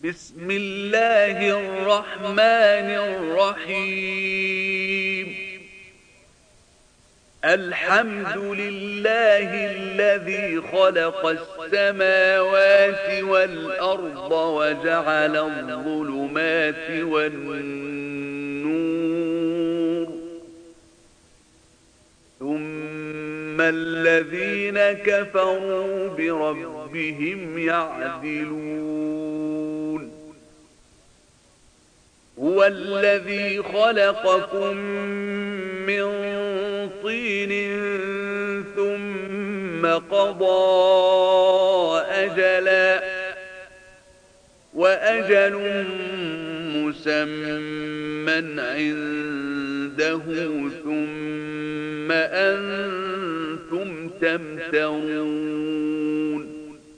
بسم الله الرحمن الرحيم. الحمد لله الذي خلق السماوات والأرض وجعل الظلمات والنور، ثم الذين كفروا بربهم يعدلون. هو الذي خلقكم من طين ثم قضى أجلا، وأجل مسمى عنده، ثم أنتم تمترون.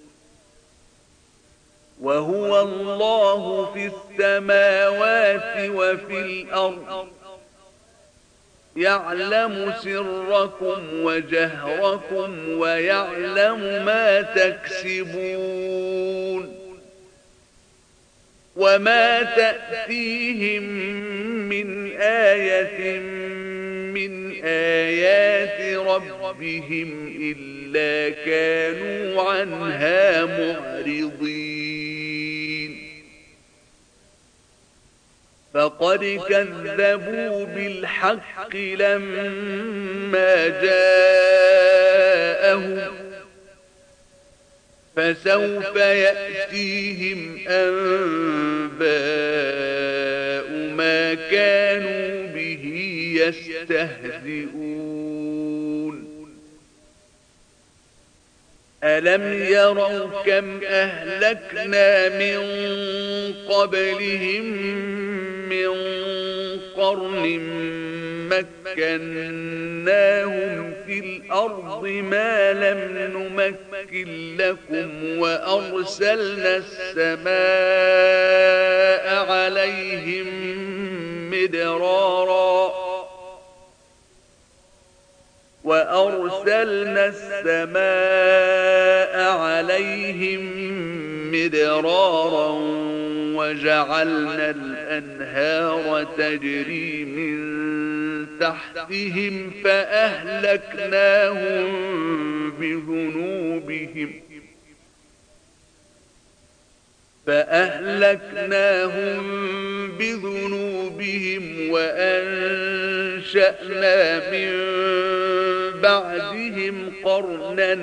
وهو الله في السماوات وفي الأرض، يعلم سركم وجهركم ويعلم ما تكسبون. وما تأتيهم من آية من آيات ربهم إلا كانوا عنها معرضين. فقد كذبوا بالحق لما جاءهم، فسوف يأتيهم أنباء ما كانوا به يستهزئون. ألم يروا كم أهلكنا من قبلهم من قرن مكناهم في الأرض ما لم نمكن لكم، وأرسلنا السماء عليهم مدرارا وجعلنا الأنهار تجري من تحتهم فأهلكناهم بذنوبهم وأنشأنا من بعدهم قرنا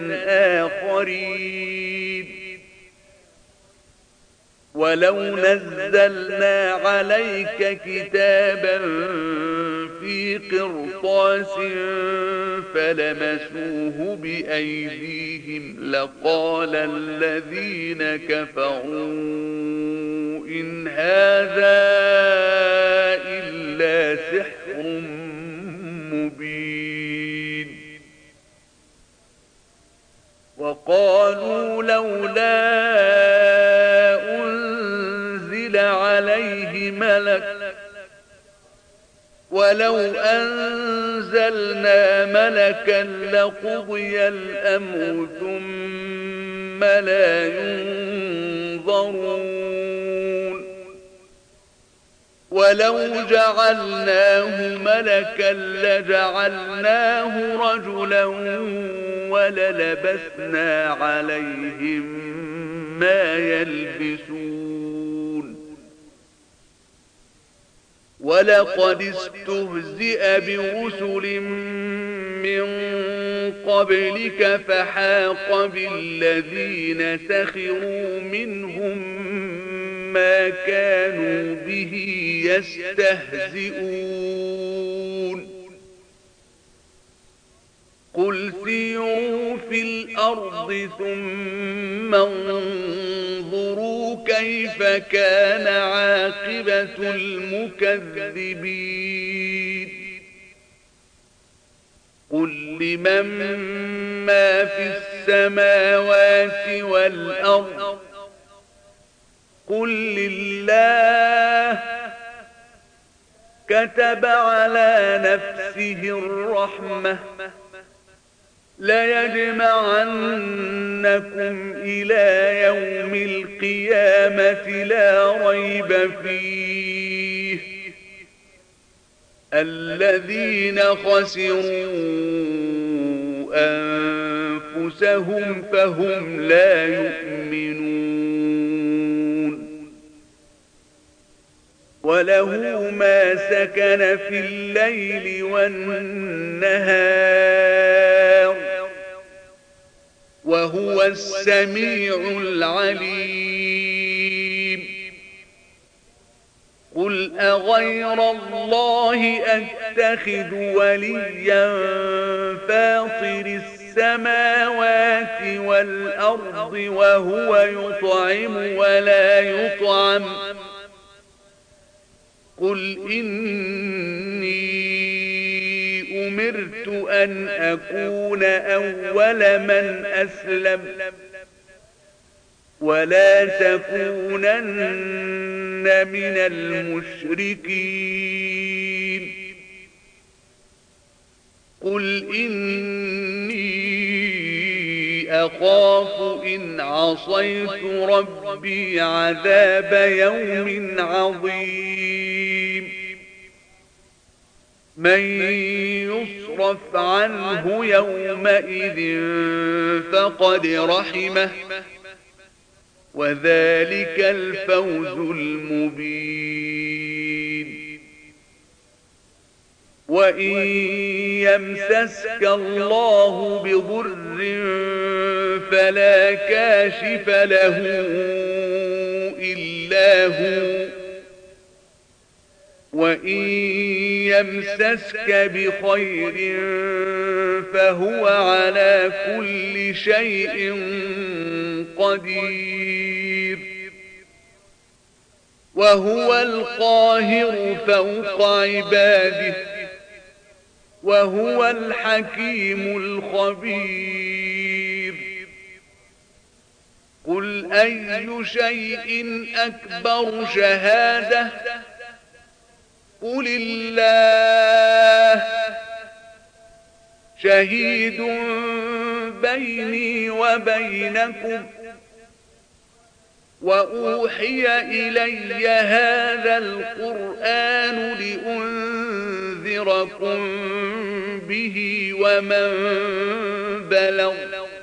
آخرين. ولو نزلنا عليك كتابا في قرطاس فلمسوه بأيديهم لقال الذين كفروا إن هذا إلا سحر مبين. وقالوا لولا أنزل عليه ملك، ولو أنزلنا ملكا لقضي الأمر ثم لا ينظرون. ولو جعلناه ملكا لجعلناه رجلا وللبسنا عليهم ما يلبسون. ولقد استهزئ برسل من قبلك فحاق بالذين سخروا منهم ما كانوا به يستهزئون. قل سيروا في الأرض ثم انظروا كيف كان عاقبة المكذبين. قل لمن ما في السماوات والأرض، قل لله. كتب على نفسه الرحمة ليجمعنكم إلى يوم القيامة لا ريب فيه الذين خسروا أنفسهم فهم لا يؤمنون وله ما سكن في الليل والنهار وهو السميع العليم قل أغير الله أتخذ وليا فاطر السماوات والأرض وهو يطعم ولا يطعم قل إني أمرت أن أكون أول من أسلم ولا تكونن من المشركين قل إني أخاف إن عصيت ربي عذاب يوم عظيم من يصرف عنه يومئذ فقد رحمه وذلك الفوز المبين وإن يمسسك الله بضر فلا كاشف له إلا هو وإن يمسسك بخير فهو على كل شيء قدير وهو القاهر فوق عباده وهو الحكيم الخبير قل أي شيء أكبر شهادة قل الله شهيد بيني وبينكم وأوحي إلي هذا القرآن لأنذركم به ومن بلغ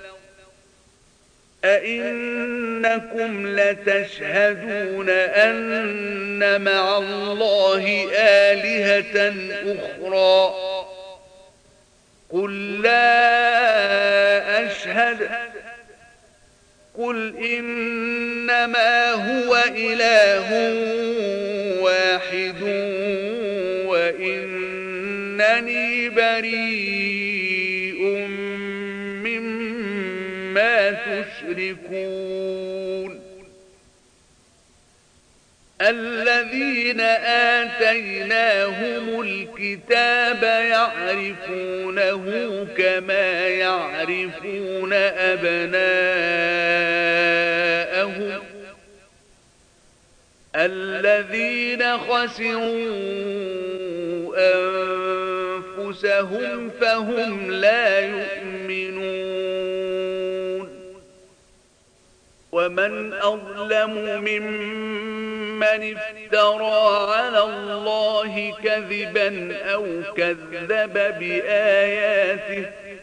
أئنكم لتشهدون أن مع الله آلهة أخرى قل لا أشهد قل إنما هو إله واحد وإنني بريء مما تشركون الذين آتيناهم الكتاب يعرفونه كما يعرفون أبناءهم الذين خسروا أنفسهم فهم لا يؤمنون ومن أظلم ممن افترى على الله كذبا أو كذب بآياته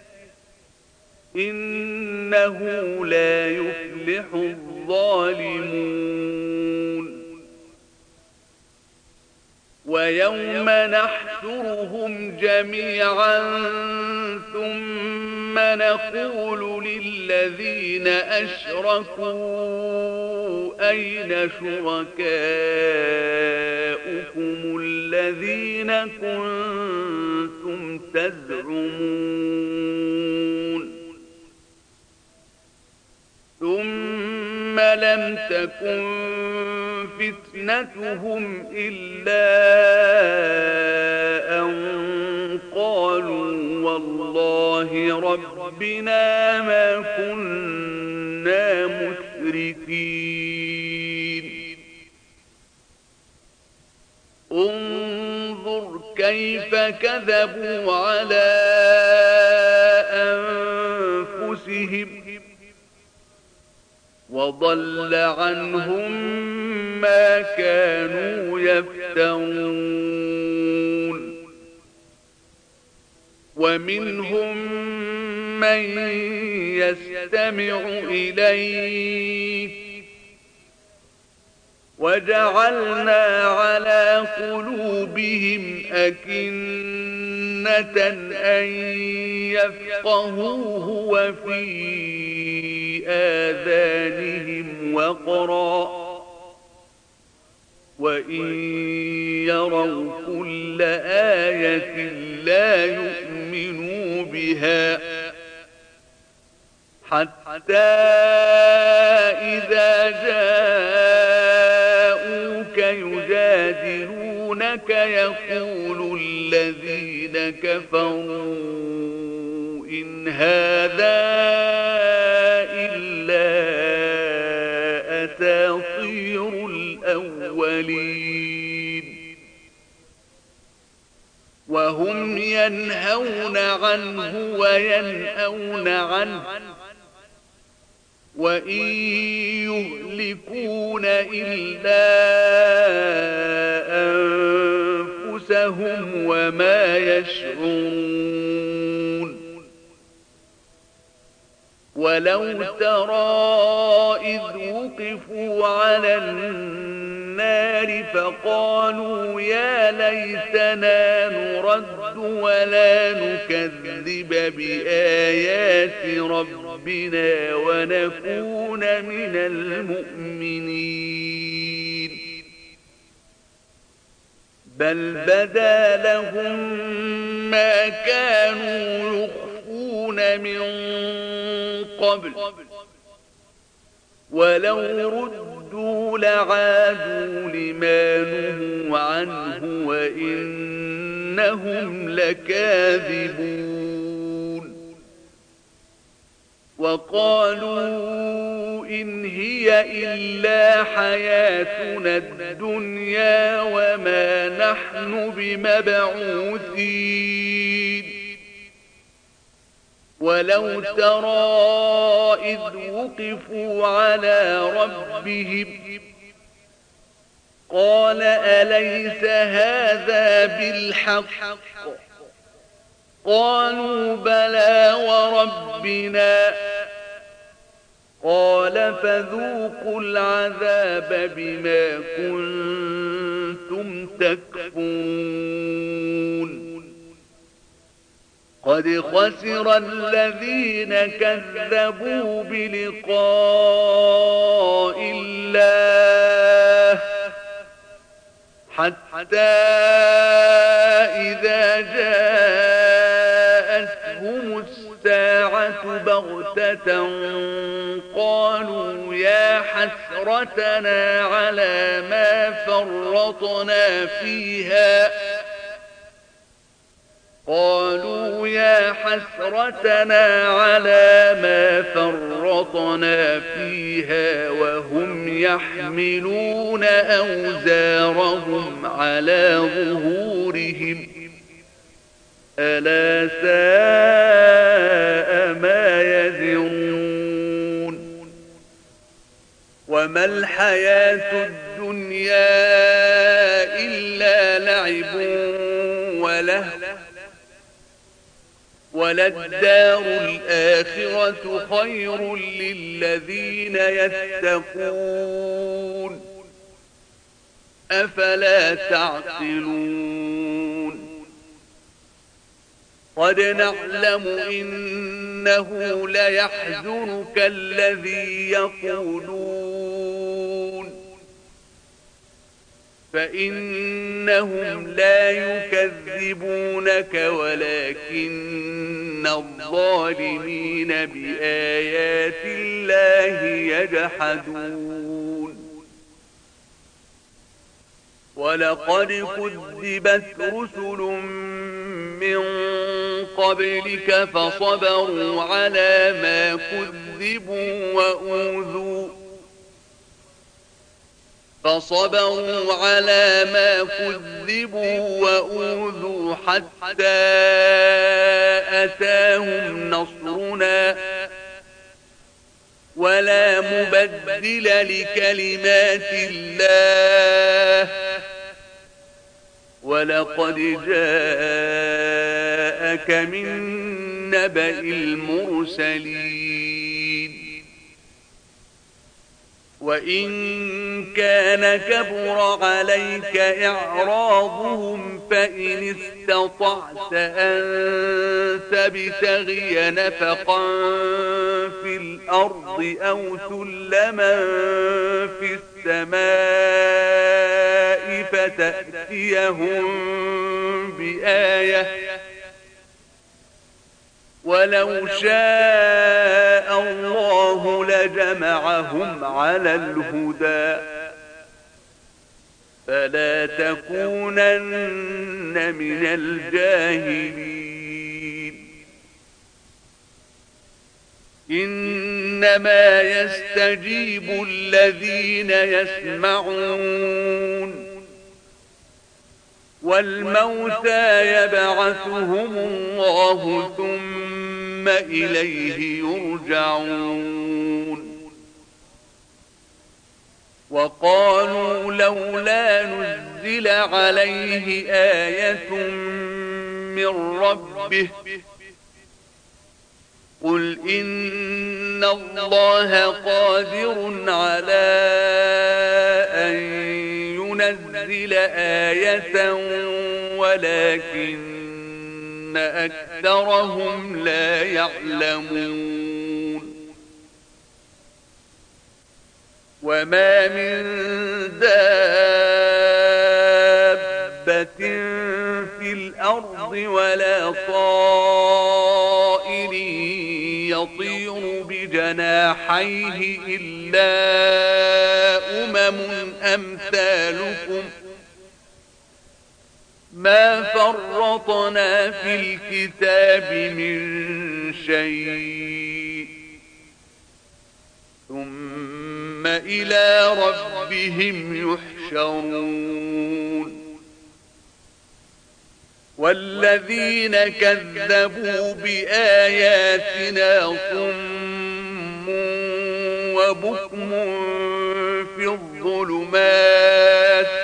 إنه لا يفلح الظالمون ويوم نحشرهم جميعا ثم نقول للذين أشركوا أين شركاؤكم الذين كنتم تزعمون ثم لم تكن فتنتهم إلا أن قالوا والله ربنا ما كنا مشركين انظر كيف كذبوا على أنفسهم وضل عنهم ما كانوا يفترون ومنهم من يستمع إليك وجعلنا على قلوبهم أكنة أن يفقهوه وفي آذانهم وقرا وإن يروا كل آية لا يؤمنوا بها حتى إذا جاءوك يجادلونك يقول الذين كفروا إن هذا إلا أساطير الأولين وهم ينهون عنه وينأون عنه وإن يهلكون إلا أنفسهم وما يشعرون ولو ترى إذ وقفوا على النار فقالوا يا ليتنا نرد ولا نكذب بآيات ربنا ونكون من المؤمنين بل بدا لهم ما كانوا يخفون من قبل ولو ردوا لعادوا لما نهوا عنه وإنهم لكاذبون وقالوا إن هي إلا حياتنا الدنيا وما نحن بمبعوثين ولو ترى إذ وقفوا على ربهم قال أليس هذا بالحق قالوا بلى وربنا قال فذوقوا العذاب بما كنتم تكفرون قد خسر الذين كذبوا بلقاء الله حتى إذا جاءتهم الساعة بغتة قالوا يا حسرتنا على ما فرطنا فيها وهم يحملون أوزارهم على ظهورهم ألا ساء ما يزرون وما الحياة الدنيا إلا لعب ولهو وللدار الآخرة خير للذين يتقون أفلا تعقلون قد نعلم إنه ليحزنك الذي يقولون فإنهم لا يكذبونك ولكن الظالمين بآيات الله يجحدون ولقد كذبت رسل من قبلك فصبروا على ما كذبوا وأوذوا حتى أتاهم نصرنا ولا مبدل لكلمات الله ولقد جاءك من نبأ المرسلين وإن كان كبر عليك إعراضهم فإن استطعت أن تبتغي نفقا في الأرض أو سلما في السماء فتأتيهم بآية ولو شاء الله لجمعهم على الهدى فلا تكونن من الجاهلين إنما يستجيب الذين يسمعون والموتى يبعثهم الله ثم إليه يرجعون وقالوا لولا نزل عليه آية من ربه قل إن الله قادر على أن ينزل آية ولكن أكثرهم لا يعلمون وما من دابة في الأرض ولا طائر يطير بجناحيه إلا أمثالكم ما فرطنا في الكتاب من شيء ثم إلى ربهم يحشرون والذين كذبوا بآياتنا صم وبكم في الظلمات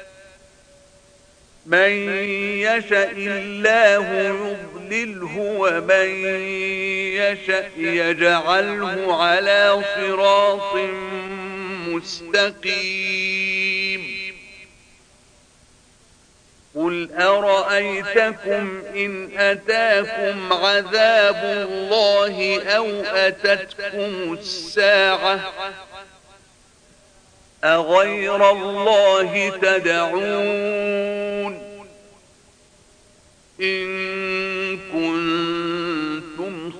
من يشاء الله يضلله ومن يشاء يجعله على صراط مستقيم قل أرأيتكم إن أتاكم عذاب الله أو أتتكم الساعة أغير الله تدعون إن كنتم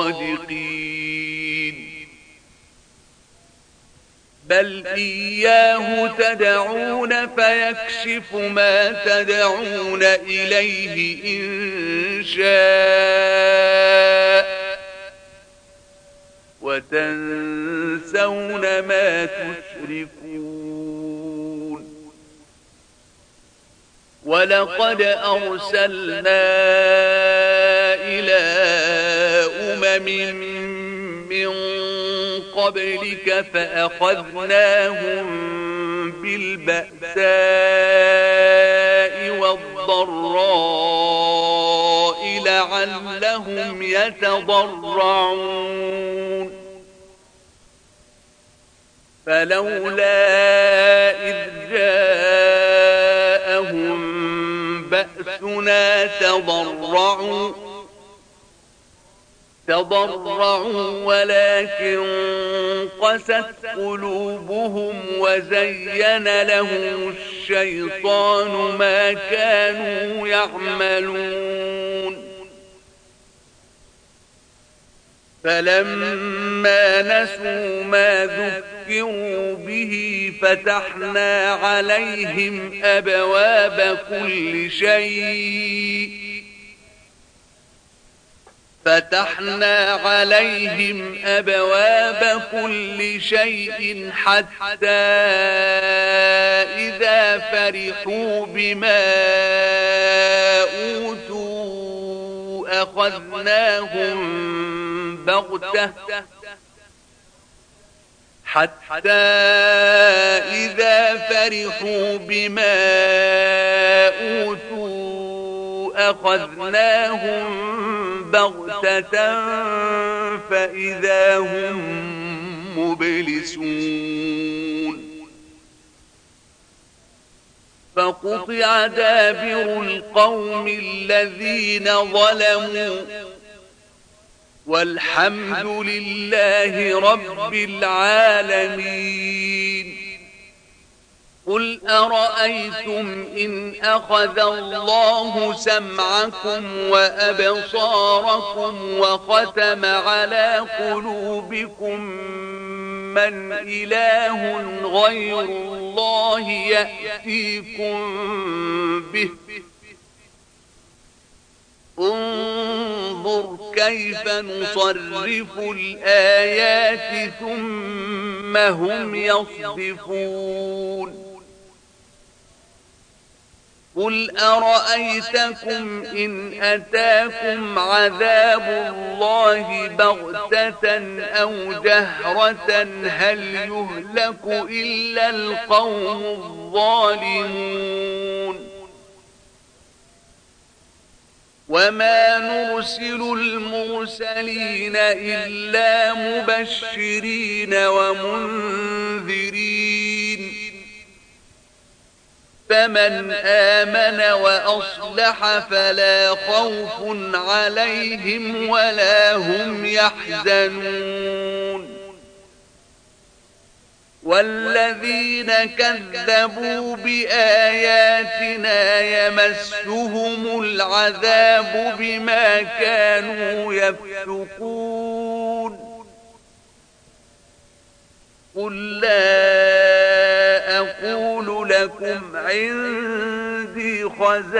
صادقين بل إياه تدعون فيكشف ما تدعون إليه إن شاء وتنسون ما تشركون ولقد أرسلنا إلى من قبلك فأخذناهم بالبأساء والضراء لعلهم يتضرعون فلولا إذ جاءهم بأسنا تضرعوا ولكن قست قلوبهم وزين لهم الشيطان ما كانوا يعملون فلما نسوا ما ذكروا به فتحنا عليهم أبواب كل شيء حتى إذا فرحوا بما أوتوا أخذناهم بغتة حتى إذا فرحوا بما أوتوا أخذناهم بغتة فإذا هم مبلسون فقطع دابر القوم الذين ظلموا والحمد لله رب العالمين. قل أرأيتم إن أخذ الله سمعكم وأبصاركم وختم على قلوبكم من إله غير الله يأتيكم به انظر كيف نصرف الآيات ثم هم يصدفون. قل أرأيتكم إن أتاكم عذاب الله بغتة أو جهرة هل يهلك إلا القوم الظالمون. وما نرسل المرسلين إلا مبشرين ومنذرين فمن آمن وأصلح فلا خوف عليهم ولا هم يحزنون. والذين كذبوا بآياتنا يمسهم العذاب بما كانوا يفسقون. قل لا أقول لكم عندي خزائن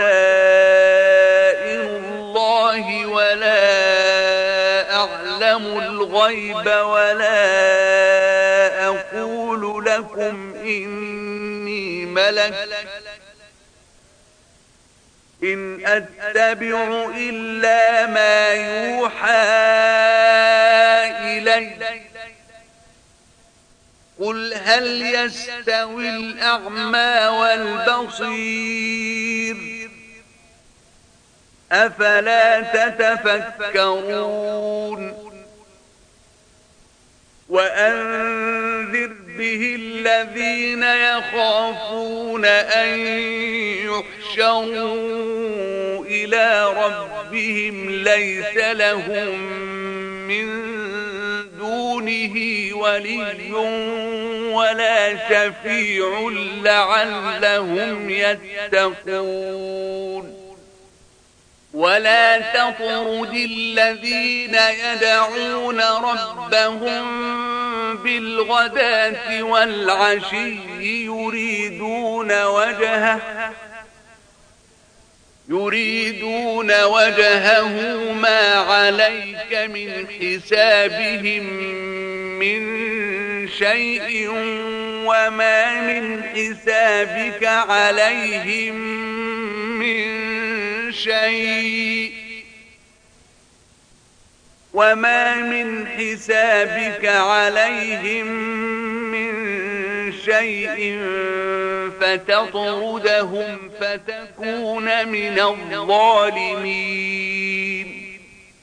الله ولا أعلم الغيب ولا أقول لكم إني ملك إن أتبع إلا ما يوحى إلي. قل هل يستوي الأعمى والبصير أفلا تتفكرون. وأنذر به الذين يخافون أن يحشروا إلى ربهم ليس لهم من دونه ولي ولا شفيع لعلهم يتقون. ولا تطرد الذين يدعون ربهم بالغداة والعشي يريدون وجهه ما عليك من حسابهم من شيء وما من حسابك عليهم من شيء وما من حسابك عليهم من شيء فتطردهم فتكون من الظالمين.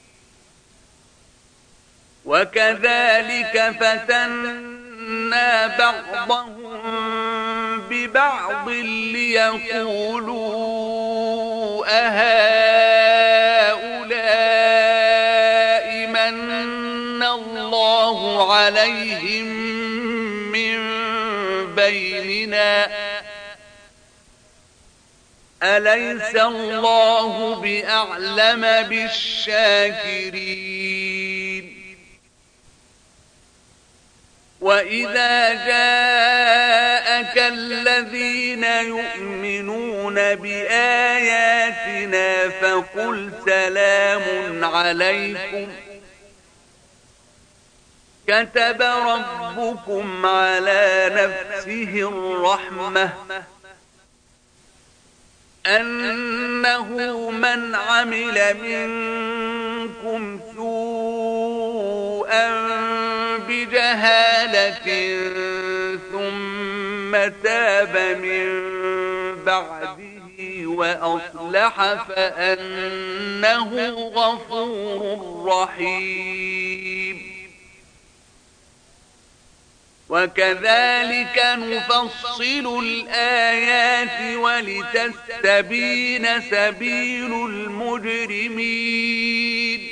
وكذلك فتنا بعضهم ببعض ليقولوا أهؤلاء من الله عليهم من بيننا أليس الله بأعلم بالشاكرين. وإذا جاءك الذين يؤمنون بآياتنا فقل سلام عليكم كتب ربكم على نفسه الرحمة أنه من عمل منكم سوءا بجهالة جهالة ثم تاب من بعده وأصلح فأنه غفور رحيم. وكذلك نفصل الآيات ولتستبين سبيل المجرمين.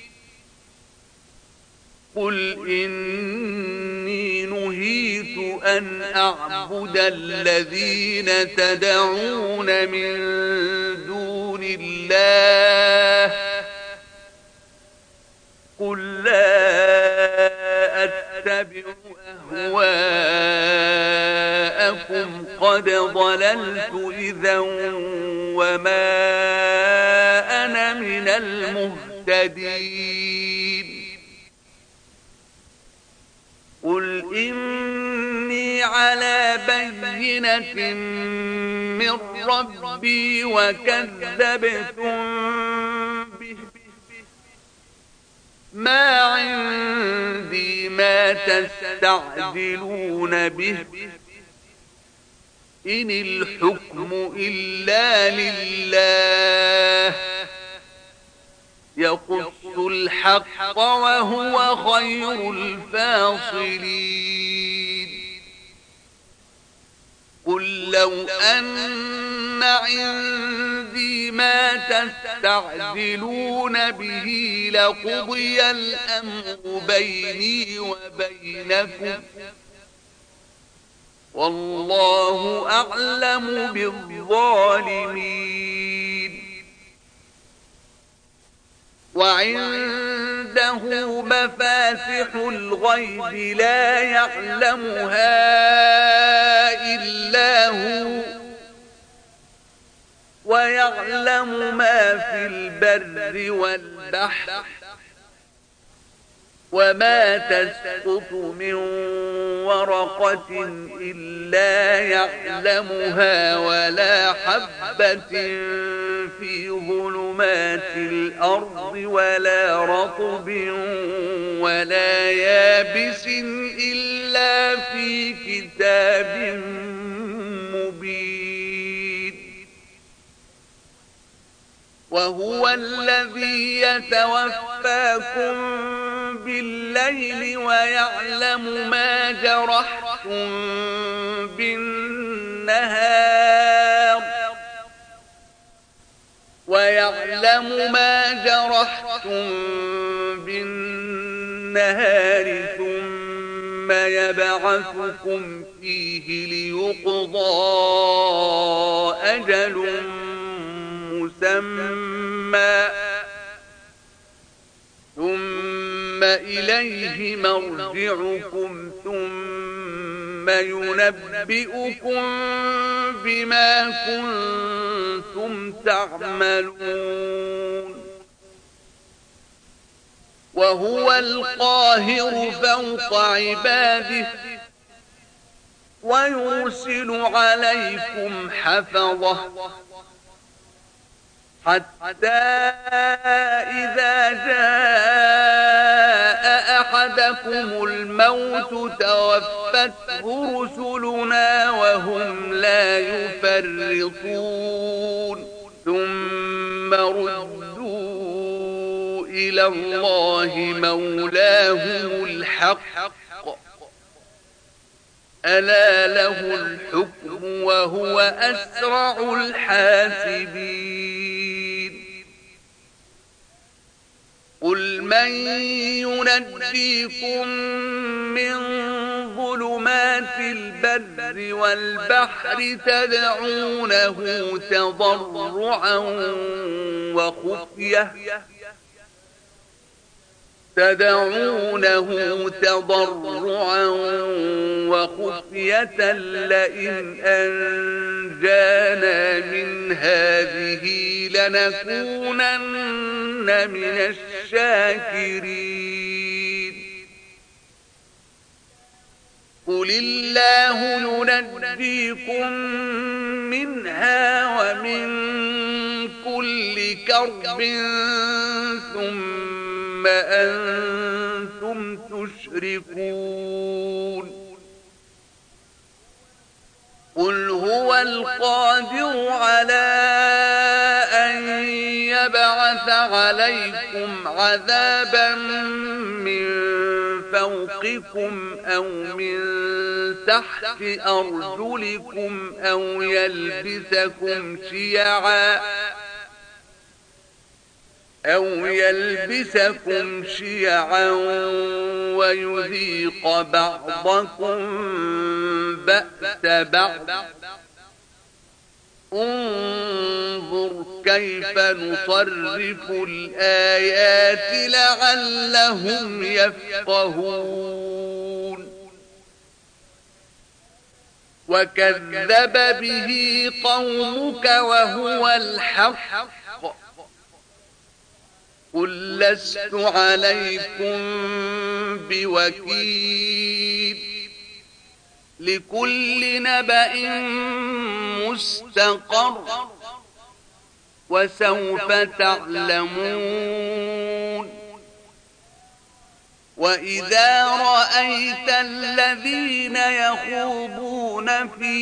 قل إني نهيت أن أعبد الذين تدعون من دون الله قل لا أتبع أهواءكم قد ضللت إذا وما أنا من المهتدين. قل إني على بينة من ربي وكذبتم به ما عندي ما تستعجلون به إن الحكم إلا لله يقص الحق وهو خير الفاصلين. قل لو أن عندي ما تستعجلون به لقضي الأمر بيني وبينكم والله أعلم بالظالمين. وعنده مفاتح الغيب لا يعلمها إلا هو ويعلم ما في البر والبحر وما تسقط من ورقة إلا يعلمها ولا حبة في ظلمات الأرض ولا رطب ولا يابس إلا في كتاب مبين. وهو الذي يتوفاكم بالليل ويعلم ما جرحتم بالنهار ثم يبعثكم فيه ليقضى أجل مسمى ثم إليه مرجعكم ثم ينبئكم بما كنتم تعملون. وهو القاهر فوق عباده ويرسل عليكم حفظه حتى إذا جاء أحدكم الموت توفته رسلنا وهم لا يفرطون ثم ردوا إلى الله مولاهم الحق ألا له الحكم وهو أسرع الحاسبين. قل من ينجيكم من ظلمات البر والبحر تدعونه تضرعا وخفية لئن أنجانا من هذه لنكونن من الشاكرين. قل الله ينجيكم منها ومن كل كرب ثم أنتم تشركون. يشركون قل هو القادر على أن يبعث عليكم عذابا من فوقكم أو من تحت أرجلكم أو يلبسكم شيعا ويذيق بعضكم بأس بعض انظر كيف نصرف الآيات لعلهم يفقهون وكذب به قومك وهو الحق قل لست عليكم بوكيل لكل نبأ مستقر وسوف تعلمون وإذا رأيت الذين يخوضون في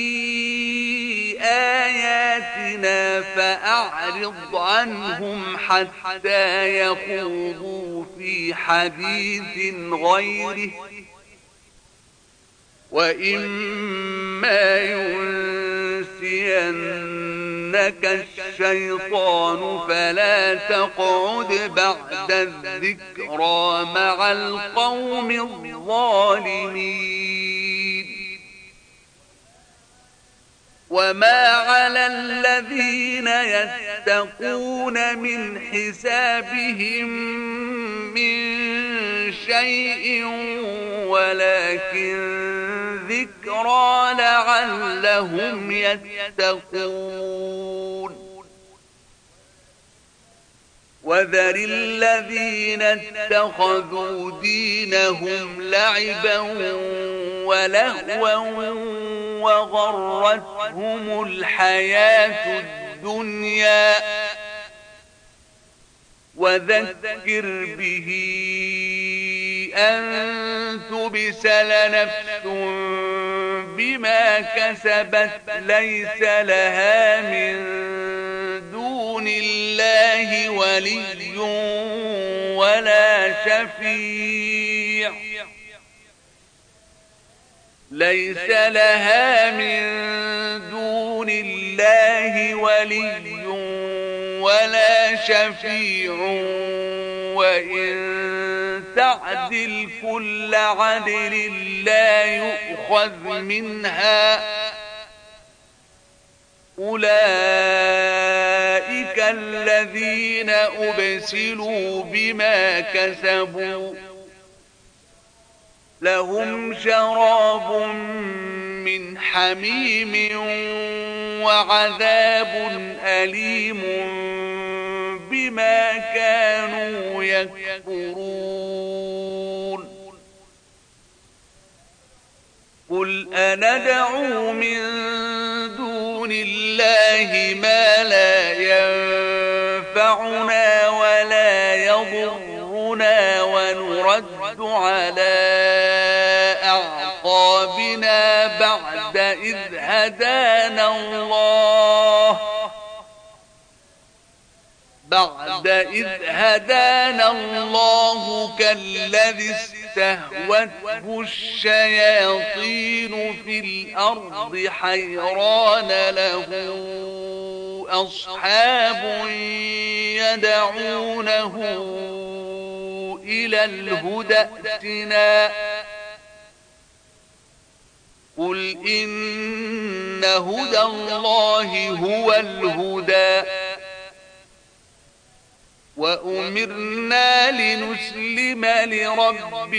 آياتنا فأعرض عنهم حتى يخوضوا في حديث غيره وإما ينسينك الشيطان فلا تقعد بعد الذكرى مع القوم الظالمين وما على الذين يتقون من حسابهم من شيء ولكن ذكرى لعلهم يتقون وذر الذين اتخذوا دينهم لعبا ولهوا وغرتهم الحياة الدنيا وذكر به أن تبسل نفس بما كسبت ليس لها من دون الله ولي ولا شفيع ليس لها من دون الله ولي ولا شفيع وإن تعدل كل عدل لا يؤخذ منها أولئك الذين أبسلوا بما كسبوا لهم شراب من حميم وعذاب أليم بما كانوا يكفرون قل أندعو من دون الله ما لا ينفعنا ولا يضرنا ونرد على أعقابنا بعد إذ هدانا الله كالذي استهوته الشياطين في الأرض حيران له أصحاب يدعونه إلى الهدى ائتنا قل إن هدى الله هو الهدى وأمرنا لنسلم لرب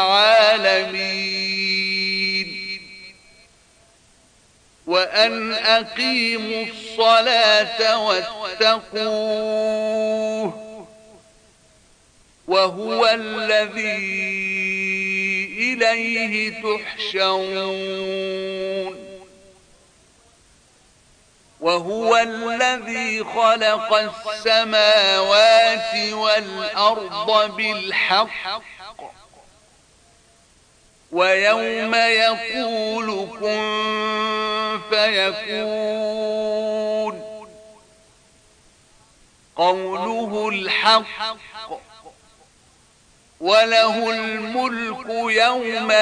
العالمين وأن أقيموا الصلاة واتقوه وهو الذي إليه تحشرون وهو الذي خلق السماوات والأرض بالحق ويوم يقول كن فيكون قوله الحق وله الملك يوم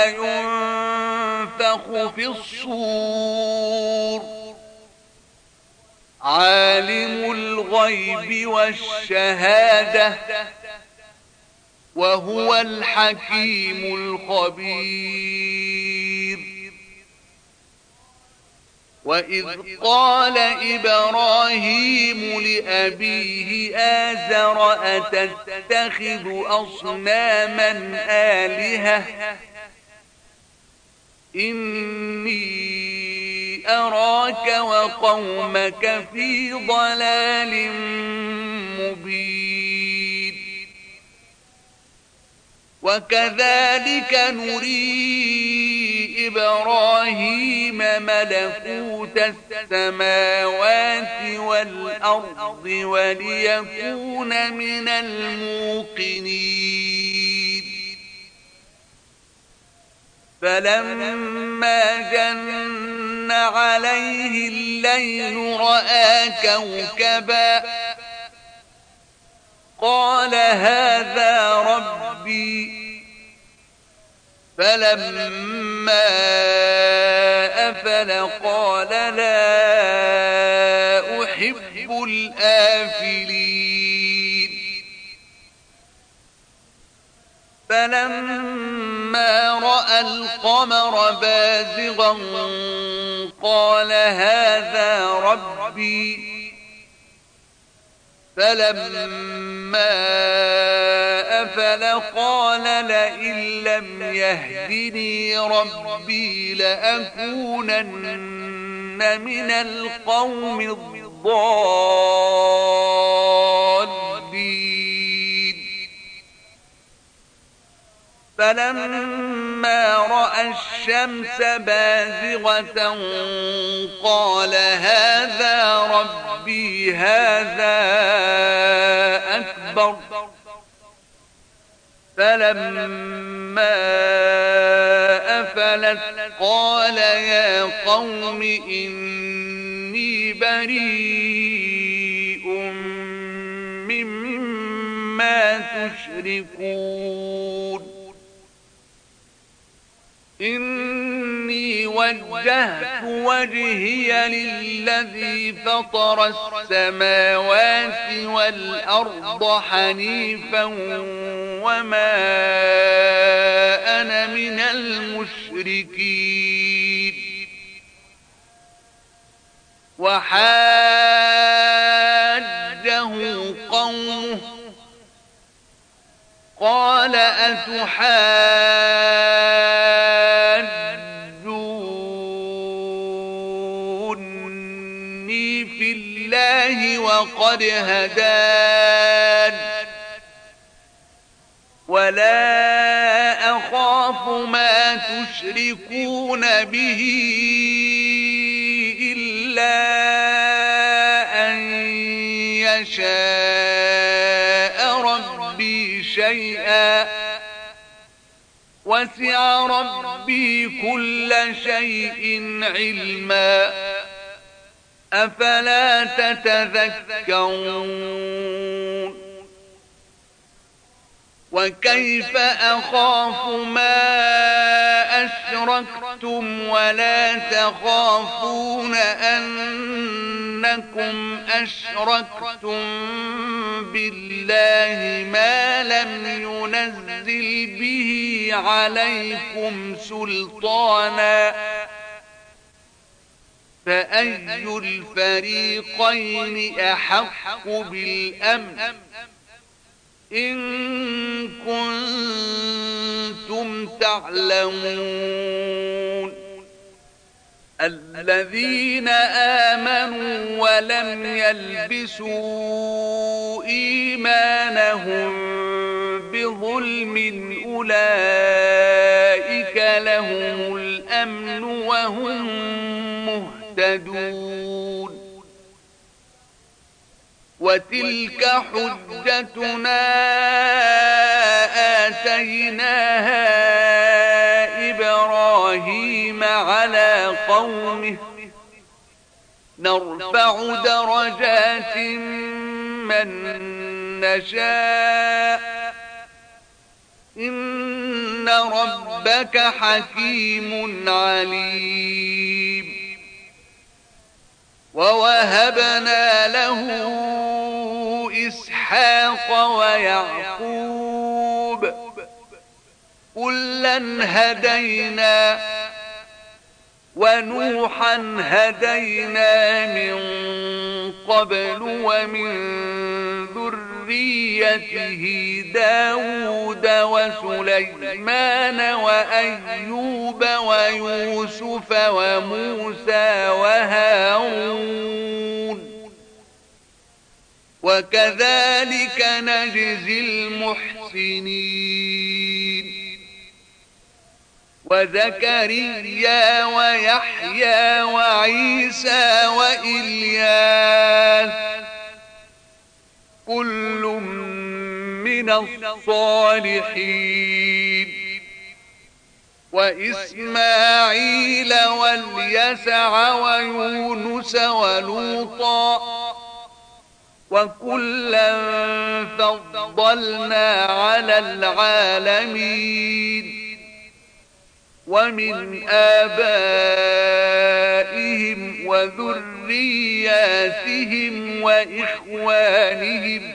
ينفخ في الصور عالم الغيب والشهادة وهو الحكيم الخبير وإذ قال إبراهيم لأبيه آزر أتتخذ أصناما آلهة إني أراك وقومك في ضلال مبين وكذلك نري إبراهيم ملكوت السماوات والأرض وليكون من الموقنين فلما جن عليه الليل رأى كوكبا قال هذا ربي فلما أفل قال لا أحب الآفلين فلما رأى القمر بازغا قال هذا ربي فلما أفل قال لئن لم يهدني ربي لأكونن من القوم الضالين فلما رأى الشمس بازغة قال هذا ربي هذا أكبر فلما أفلت قال يا قوم إني بريء مما تشركون إني وجهت وجهي للذي فطر السماوات والأرض حنيفا وما أنا من المشركين وحاجه قومه قال أتحاجوني في الله وقد هدان ولا أخاف ما تشركون به إلا أن يشاء ربي شيئا وسع ربي كل شيء علما أفلا تتذكرون وكيف أخاف ما أشركتم ولا تخافون أنكم أشركتم بالله ما لم ينزل به عليكم سلطانا فأي الفريقين أحق بالأمن إن كنتم تعلمون الذين آمنوا ولم يلبسوا إيمانهم بظلم أولئك لهم الأمن وهم مهتدون وتلك حجتنا آتيناها إبراهيم على قومه نرفع درجات من نشاء إن ربك حكيم عليم ووهبنا له إسحاق ويعقوب كلا هدينا ونوحا هدينا من قبل ومن ذريته داود وسليمان وأيوب ويوسف وموسى وهارون وكذلك نجزي المحسنين وزكريا ويحيى وعيسى وإلياس كل من الصالحين وإسماعيل واليسع ويونس ولوطا وكلا فضلنا على العالمين ومن آبائهم وذرياتهم وإخوانهم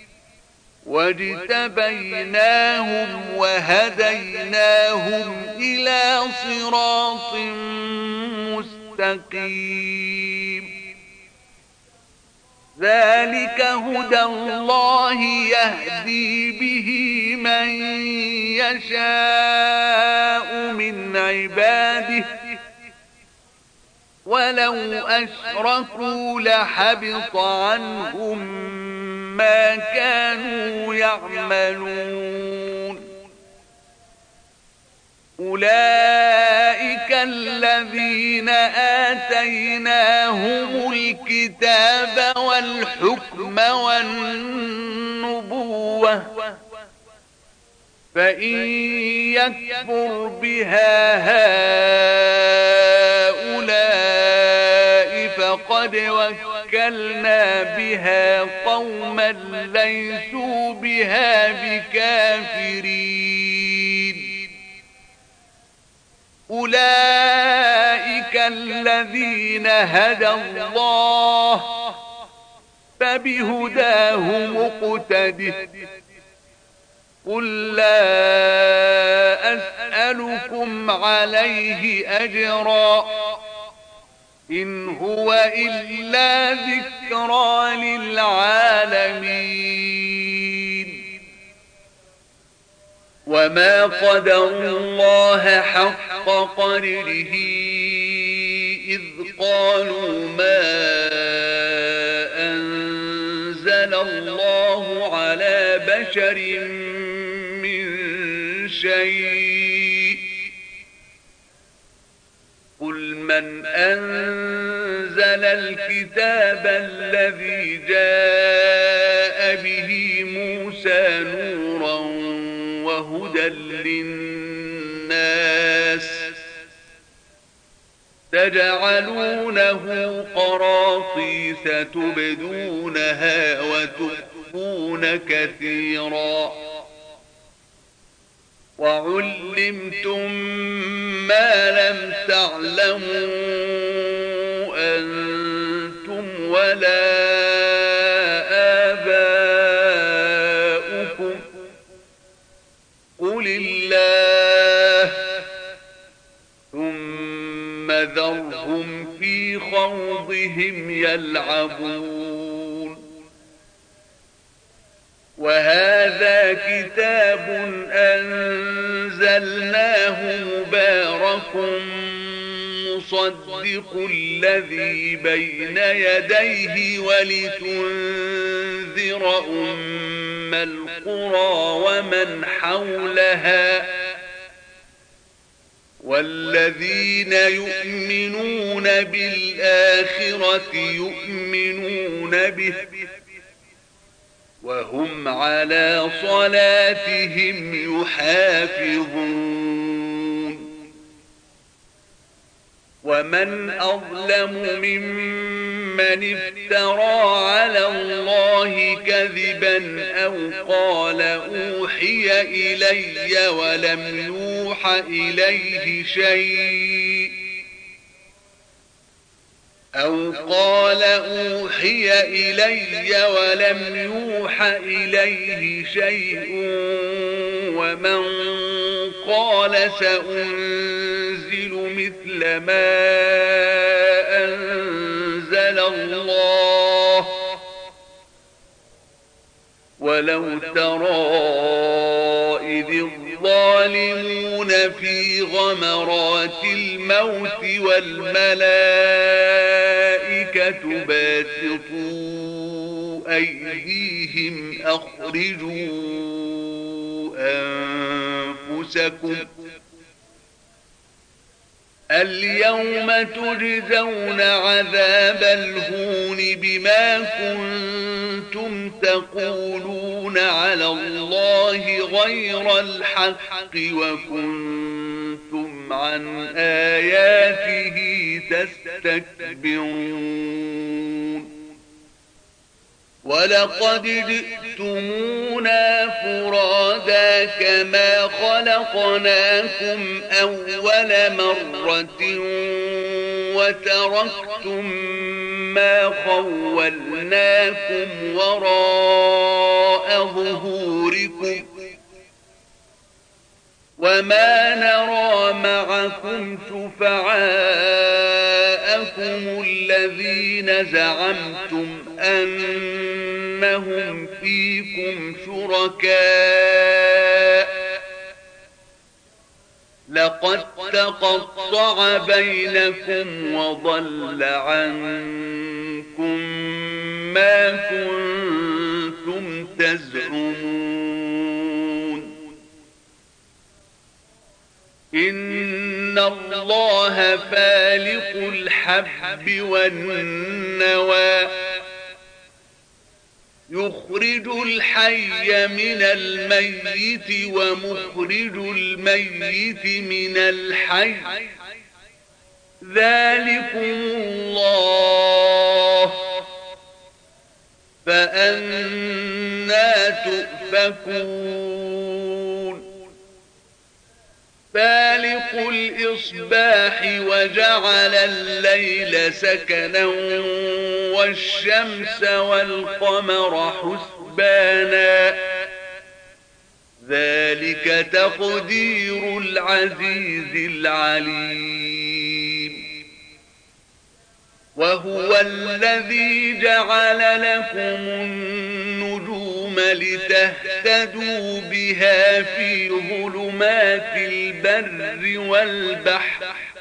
واجتبيناهم وهديناهم إلى صراط مستقيم ذلك هدى الله يهدي به من يشاء من عباده ولو أشركوا لحبط عنهم ما كانوا يعملون أولئك الذين آتيناهم الكتاب والحكم والنبوة فإن يكفر بها هؤلاء فقد وكلنا بها قوما ليسوا بها بكافرين أولئك الذين هدى الله فبهداه مقتده قل لا أسألكم عليه أجرا إن هو إلا ذكرى للعالمين وما قدروا الله حق قدره إذ قالوا ما أنزل الله على بشر من شيء قل من أنزل الكتاب الذي جاء به موسى نورا وهدى للناس تجعلونه قراطيس تبدونها وتخفون كثيرا وعلمتم ما لم تعلموا أنتم ولا آباؤكم قل الله ثم ذرهم في خوضهم يلعبون وهذا كتاب أنزلناه مبارك مصدق الذي بين يديه ولتنذر أم القرى ومن حولها والذين يؤمنون بالآخرة يؤمنون به وهم على صلاتهم يحافظون ومن أظلم ممن افترى على الله كذبا أو قال أوحي إلي ولم يوح إليه شيء ومن قال سأنزل مثل ما أنزل الله ولو ترى إذ الظالمون في غمرات الموت والملائكة باسطوا أيديهم أخرجوا أنفسكم اليوم تجزون عذاب الهون بما كنتم تقولون على الله غير الحق وكنتم عن آياته تستكبرون ولقد جئتمونا فرادا كما خلقناكم أول مرة وتركتم ما خولناكم وراء ظهوركم وما نرى معكم شفعاءكم الذين زعمتم أنهم فيكم شركاء لقد تقطع بينكم وضل عنكم ما كنتم تزعمون إن الله فالق الحب والنوى يخرج الحي من الميت ومخرج الميت من الحي ذلكم الله فأنى تؤفكون فالق الإصباح وجعل الليل سكنا والشمس والقمر حسبانا ذلك تقدير العزيز العليم وهو الذي جعل لكم النجوم لتهتدوا بها في ظلمات البر والبحر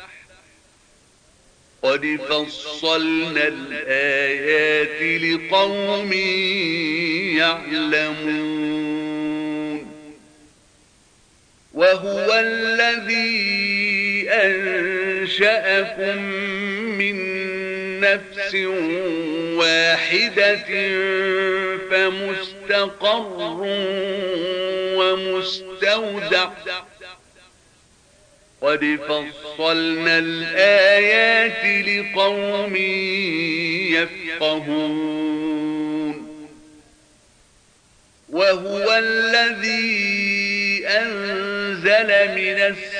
قد فصلنا الآيات لقوم يعلمون وهو الذي أنشأكم من نفس واحدة فمستقر ومستودع قد فصلنا الآيات لقوم يفقهون وهو الذي أنزل من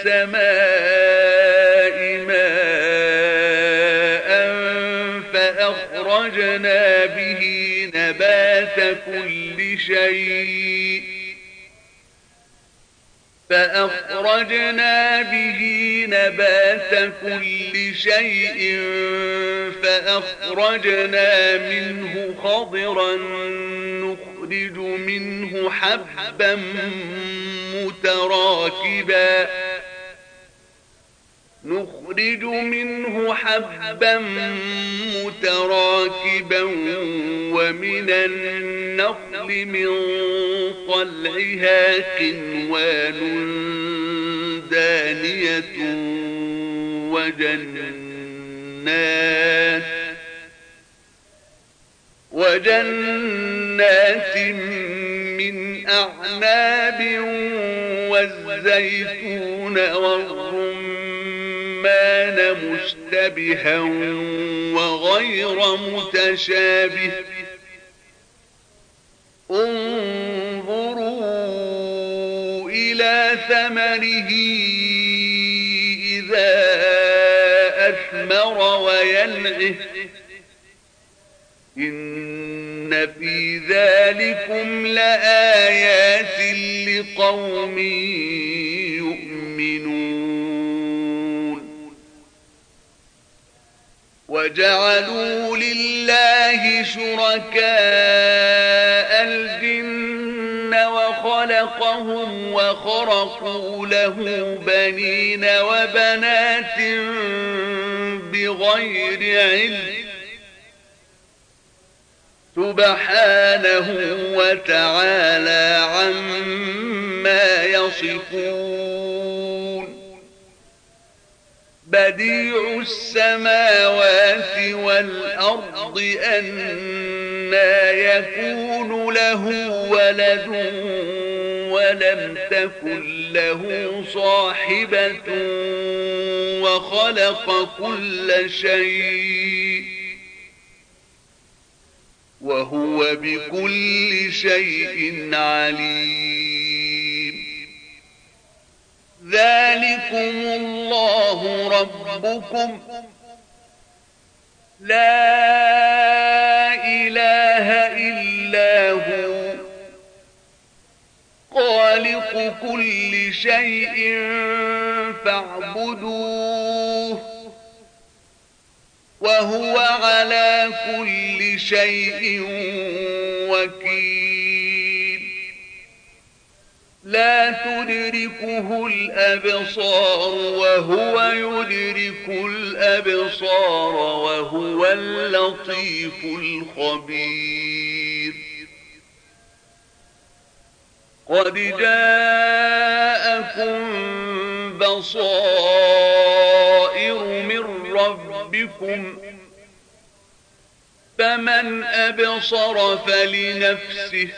السماء ماء فأخرجنا به نبات كل شيء فأخرجنا منه خضرا نخرج منه حبا متراكبا ومن النخل من طلعها قنوان دانية وجنات من أعناب والزيتون والرمان الرحمن مشتبها وغير متشابه انظروا إلى ثمره إذا أثمر وينعه إن في ذلكم لآيات لقوم يؤمنون وجعلوا لله شركاء الجن وخلقهم وخرقوا له بنين وبنات بغير علم سبحانه وتعالى عما يصفون بديع السماوات والأرض أنى يكون له ولد ولم تكن له صاحبة وخلق كل شيء وهو بكل شيء عليم ذلكم الله ربكم لا إله إلا هو خالق كل شيء فاعبدوه وهو على كل شيء وكيل لا تدركه الأبصار وهو يدرك الأبصار وهو اللطيف الخبير قد جاءكم بصائر من ربكم فمن أبصر فلنفسه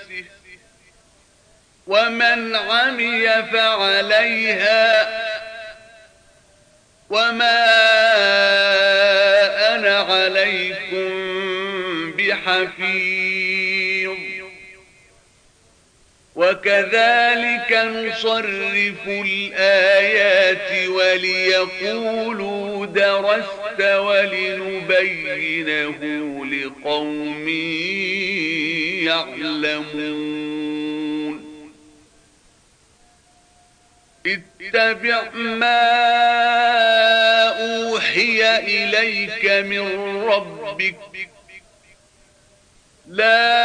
ومن عمي فعليها وما أنا عليكم بحفيظ وكذلك نصرف الآيات وليقولوا درست ولنبينه لقوم يعلمون اتبع ما أوحي إليك من ربك لا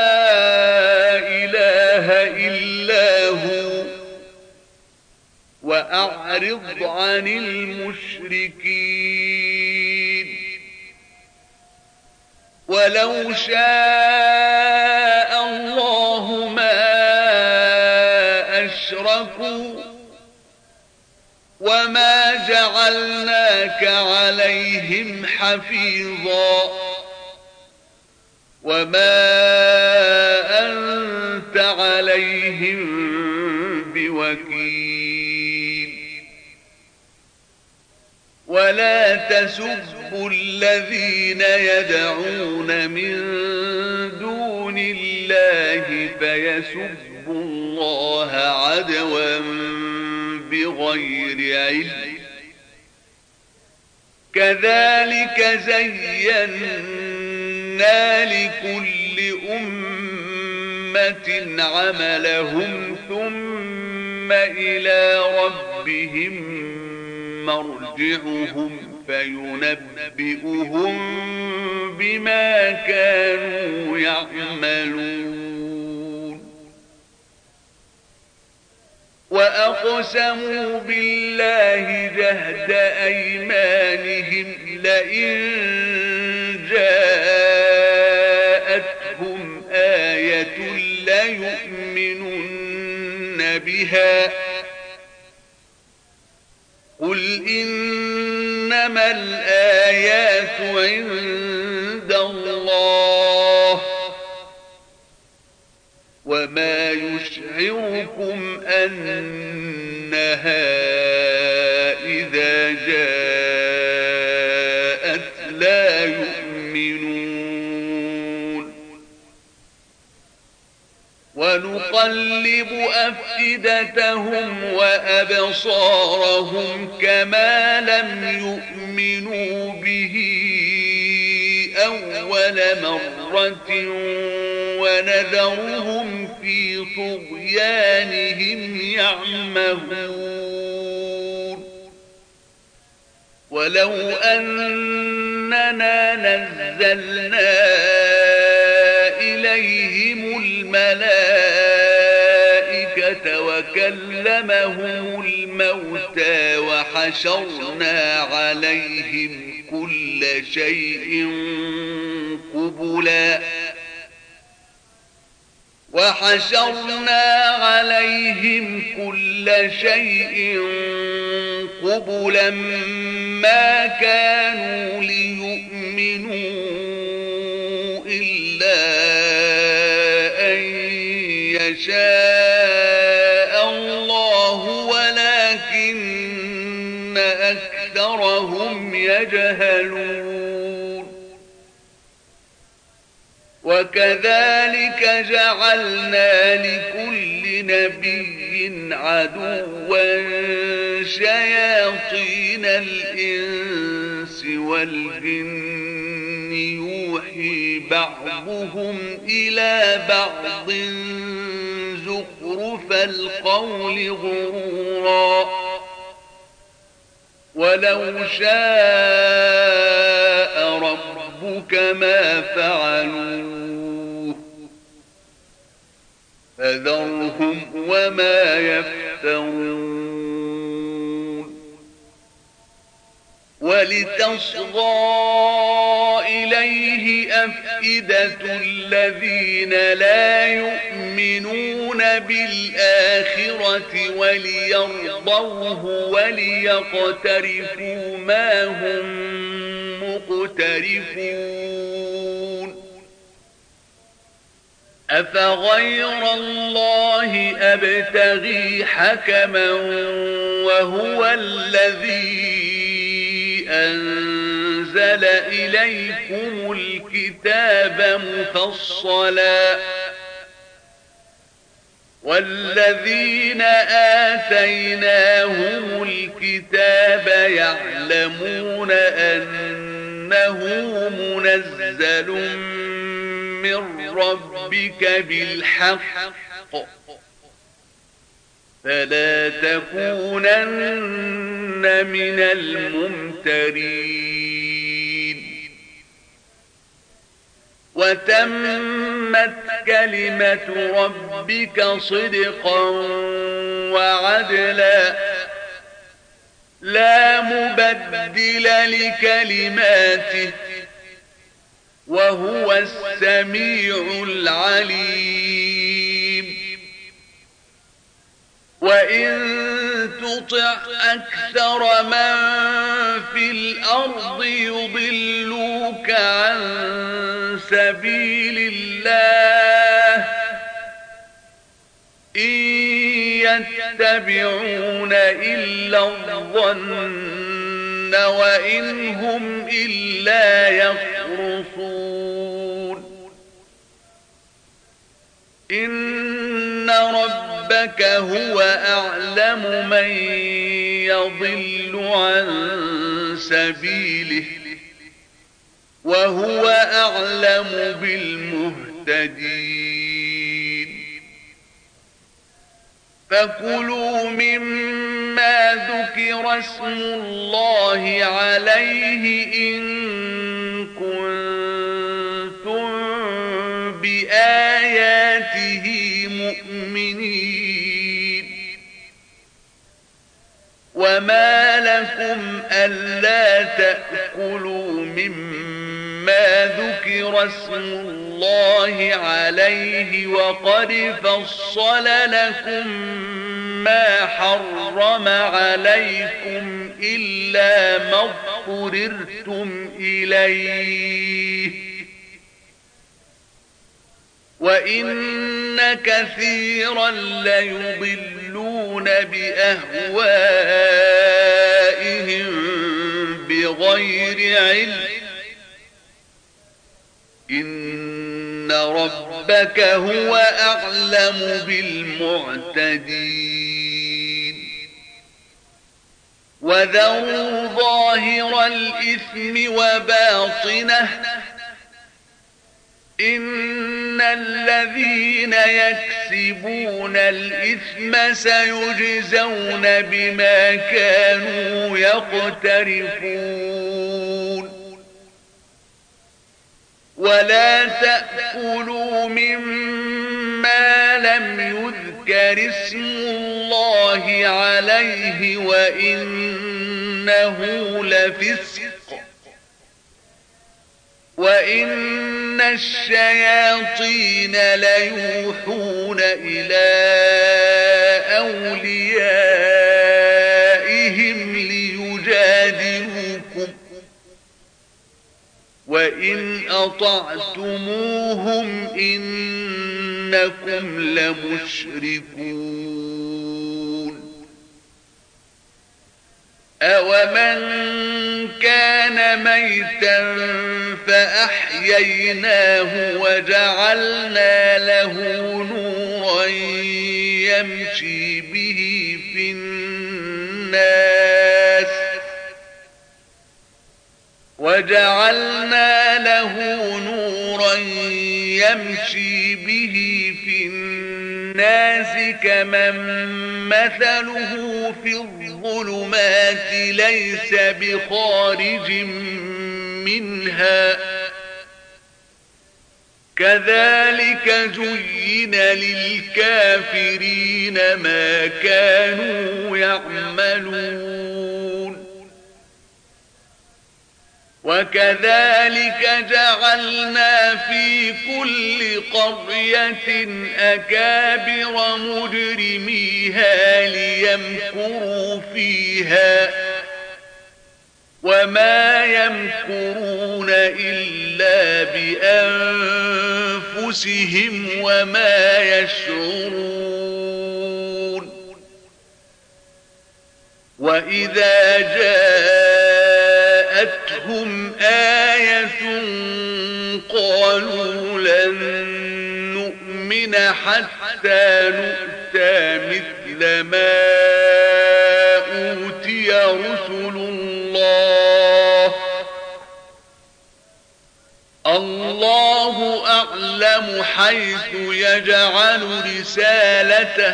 إله إلا هو وأعرض عن المشركين ولو شاء الله ما أشركوا وما جعلناك عليهم حفيظا وما أنت عليهم بوكيل ولا تسبوا الذين يدعون من دون الله فيسبوا الله عدوا بغير علم كذلك زينا لكل أمة عملهم ثم إلى ربهم مرجعهم فينبئهم بما كانوا يعملون وأقسموا بالله جهد أيمانهم لئن جاءتهم آية ليؤمنن بها قل إنما الآيات عند الله وما يشعركم أنها إذا جاءت ونقلب أفئدتهم وأبصارهم كما لم يؤمنوا به أول مرة ونذرهم في طغيانهم يعمهون ولو أننا نزلنا إليهم الملائكة وكلمهم الموتى وحشرنا عليهم كل شيء قبلا ما كانوا ليؤمنوا إلا أن يشاء الله ولكن أكثرهم يجهلون وكذلك جعلنا لكل نبي عدوا شياطين الإنس والجن يوحي بعضهم إلى بعض زخرف القول غرورا ولو شاء ربك ما فعلوه فذرهم وما يفترون ولتصغى إليه أفئدة الذين لا يؤمنون بالآخرة وليرضوه وليقترفوا ما هم مقترفون أفغير الله أبتغي حكما وهو الذي أنزل إليكم الكتاب مفصلا والذين آتيناهم الكتاب يعلمون أنه منزل من ربك بالحق فلا تكونن من الممترين وتمت كلمة ربك صدقا وعدلا لا مبدل لكلماته وهو السميع العليم وإن تطع أكثر من في الأرض يضلوك عن سبيل الله إن يتبعون إلا الظن وإن هم إلا يخرصون إن ربك هو أعلم من يضل عن سبيله وهو أعلم بالمهتدين فكلوا مما ذكر اسم الله عليه إن كنتم بآياته مؤمنين وما لكم ألا تأكلوا مما ذكر اسم الله عليه وقد فصل لكم ما حرم عليكم إلا ما اضطررتم إليه وإن كثيرا ليضلون بأهوائهم بغير علم إن ربك هو أعلم بالمعتدين وذروا ظاهر الإثم وباطنه إن الذين يكسبون الإثم سيجزون بما كانوا يقترفون ولا تأكلوا مما لم يذكر اسم الله عليه وإنه لفسق وإن الشياطين ليوحون إلى أوليائهم ليجادلوكم وإن أطعتموهم إنكم لمشركون أومن كان ميتا فأحييناه وجعلنا له نورا يمشي به في الناس كمن مثله في الظلمات ليس بخارج منها كذلك زين للكافرين ما كانوا يعملون وكذلك جعلنا في كل قرية أكابر مجرميها ليمكروا فيها وما يمكرون إلا بأنفسهم وما يشعرون وإذا جاءتهم آية قالوا لن نؤمن حتى نؤتى مثل ما أوتي رسل الله أعلم حيث يجعل رسالته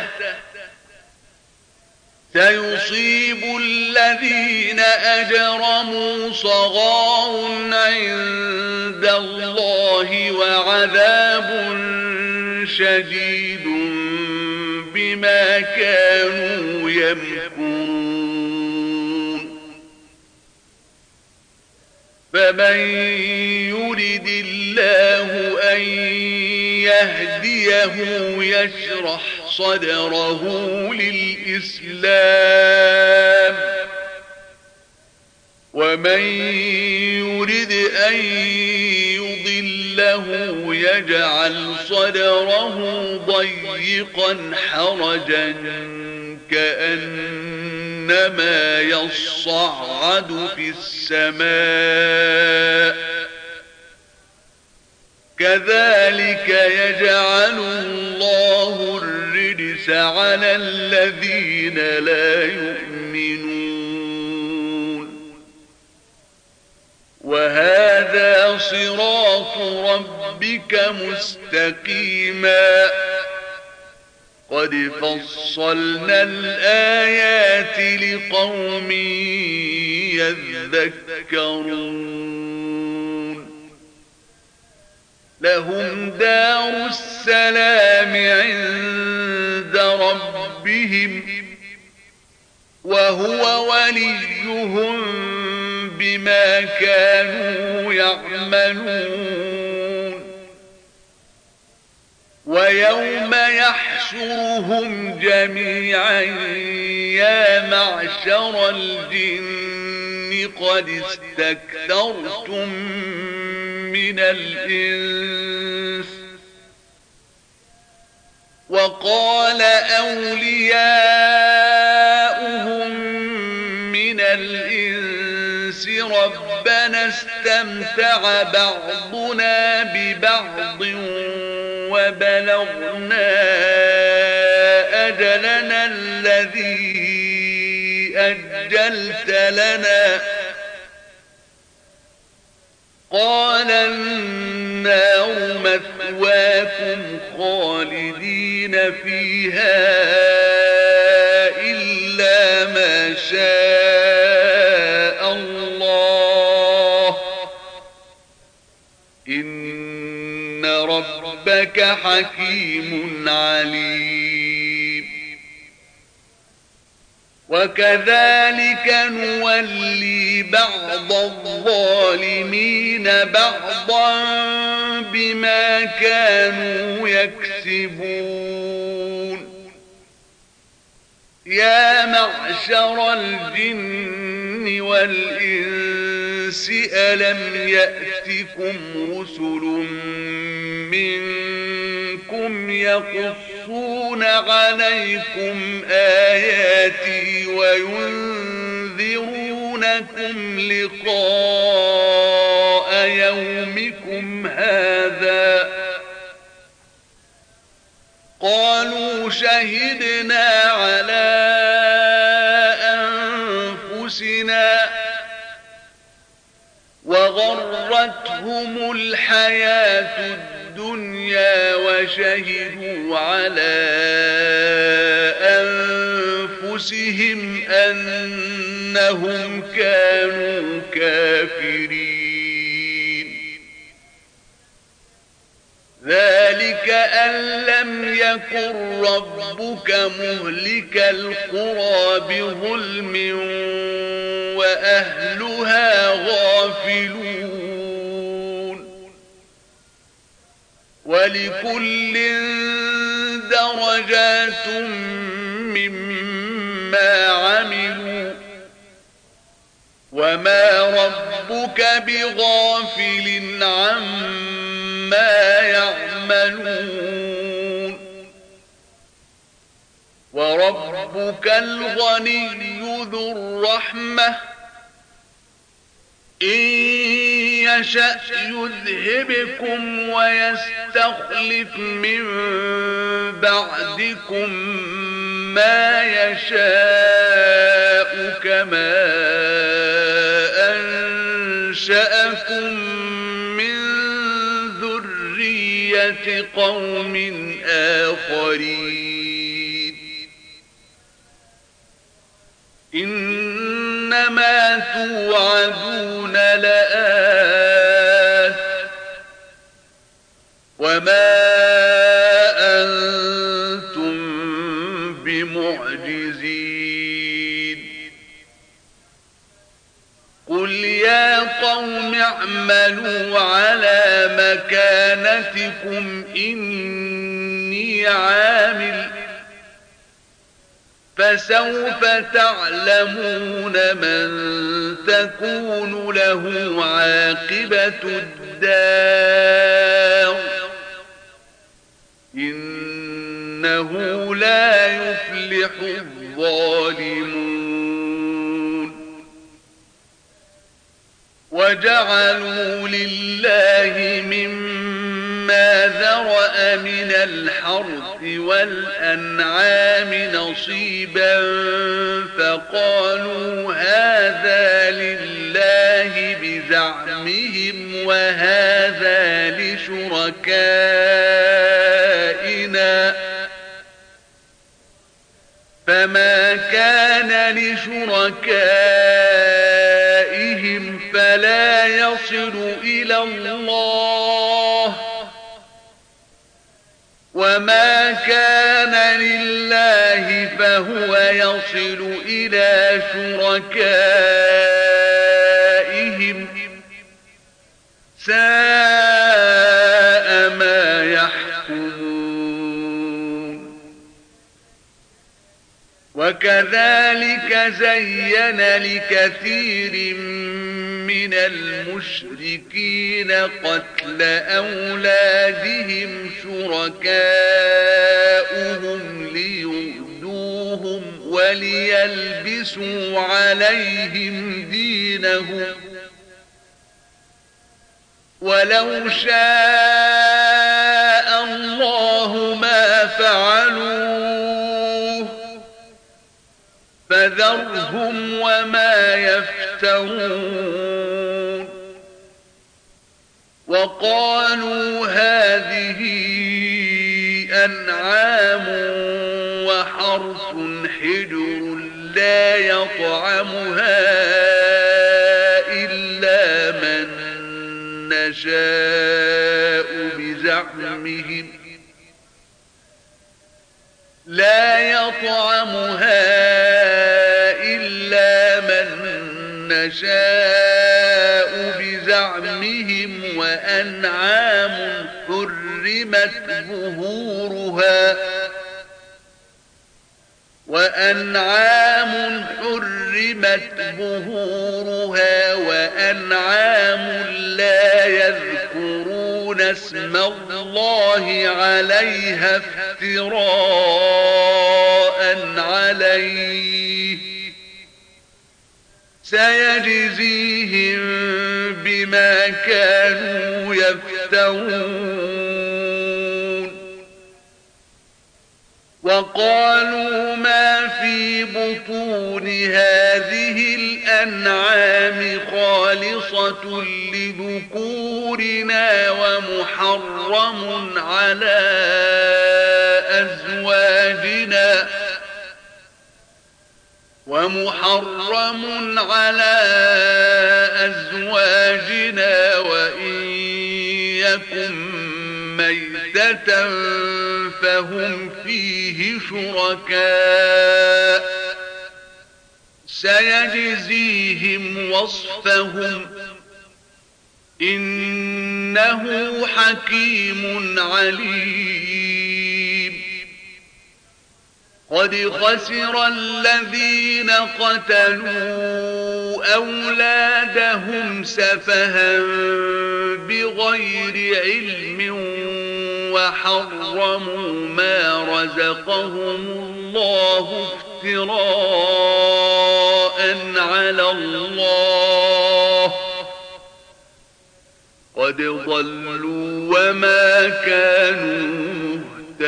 سيصيب الذين أجرموا صغار عند الله وعذاب شديد بما كانوا يمكرون فمن يرد الله أن يهديه يشرح صدره للإسلام ومن يرد أن يضله يجعل صدره ضيقا حرجا كأنما يصعد في السماء كذلك يجعل الله الرجس على الذين لا يؤمنون وهذا صراط ربك مستقيما قد فصلنا الآيات لقوم يذكرون لهم دار السلام عند ربهم وهو وليهم بما كانوا يعملون ويوم يحشرهم جميعا يا معشر الجن قد استكثرتم من الإنس وقال أولياؤهم من الإنس ربنا استمتع بعضنا ببعض وبلغنا أجلنا الذي أجلت لنا قال النار مثواكم خالدين فيها إلا ما شاء الله إن ربك حكيم عليم. وكذلك نولي بعض الظالمين بعضا بما كانوا يكسبون. يا معشر الجن والإنس ألم يأتكم رسل منكم يقصون عليكم آياتي وينذرونكم لقاء يومكم هذا قالوا شهدنا على أنفسنا وغرتهم الحياة الدنيا وشهدوا على أنفسهم أنهم كانوا كافرين. ذلك أن لم يكن ربك مهلك القرى بظلم وأهلها غافلون. ولكل درجات مما عملوا وما ربك بغافل عما يعملون. وربك الغني ذو الرحمة إن يشأ يذهبكم ويستخلف من بعدكم ما يشاء كما أنشأكم من ذرية قوم آخرين. إنما توعدون لآت وما أنتم بمعجزين. قل يا قوم اعملوا على مكانتكم إني عامل فسوف تعلمون من تكون له عاقبة الدار إنه لا يفلح الظالمون. وجعلوا لله مما ذرأ من الحرث والأنعام نصيبا فقالوا هذا لله بزعمهم وهذا لشركائنا فما كان لشركائهم فلا يصل إلى الله وما كان لله فهو يصل إلى شركائهم ساء ما يحكمون. وكذلك زين لكثير من المشركين قتل أولادهم شركاؤهم ليردوهم وليلبسوا عليهم دينهم ولو شاء الله ما فعلوه فذرهم وما يفترون وقالوا هذه أنعام وحرث حجر لا يطعمها إلا من نشاء بزعمهم وأنعام حرمت ظهورها وأنعام لا يذكرون اسم الله عليها افتراء عليه سيجزيهم بما كانوا يفترون وقالوا ما في بطون هذه الأنعام خالصة لذكورنا ومحرم على أزواجنا وإن يكن ميتة فهم فيه شركاء سيجزيهم وصفهم إنه حكيم عليم قد خسر الذين قتلوا أولادهم سفها بغير علم وحرموا ما رزقهم الله افتراء على الله قد ضلوا وما كانوا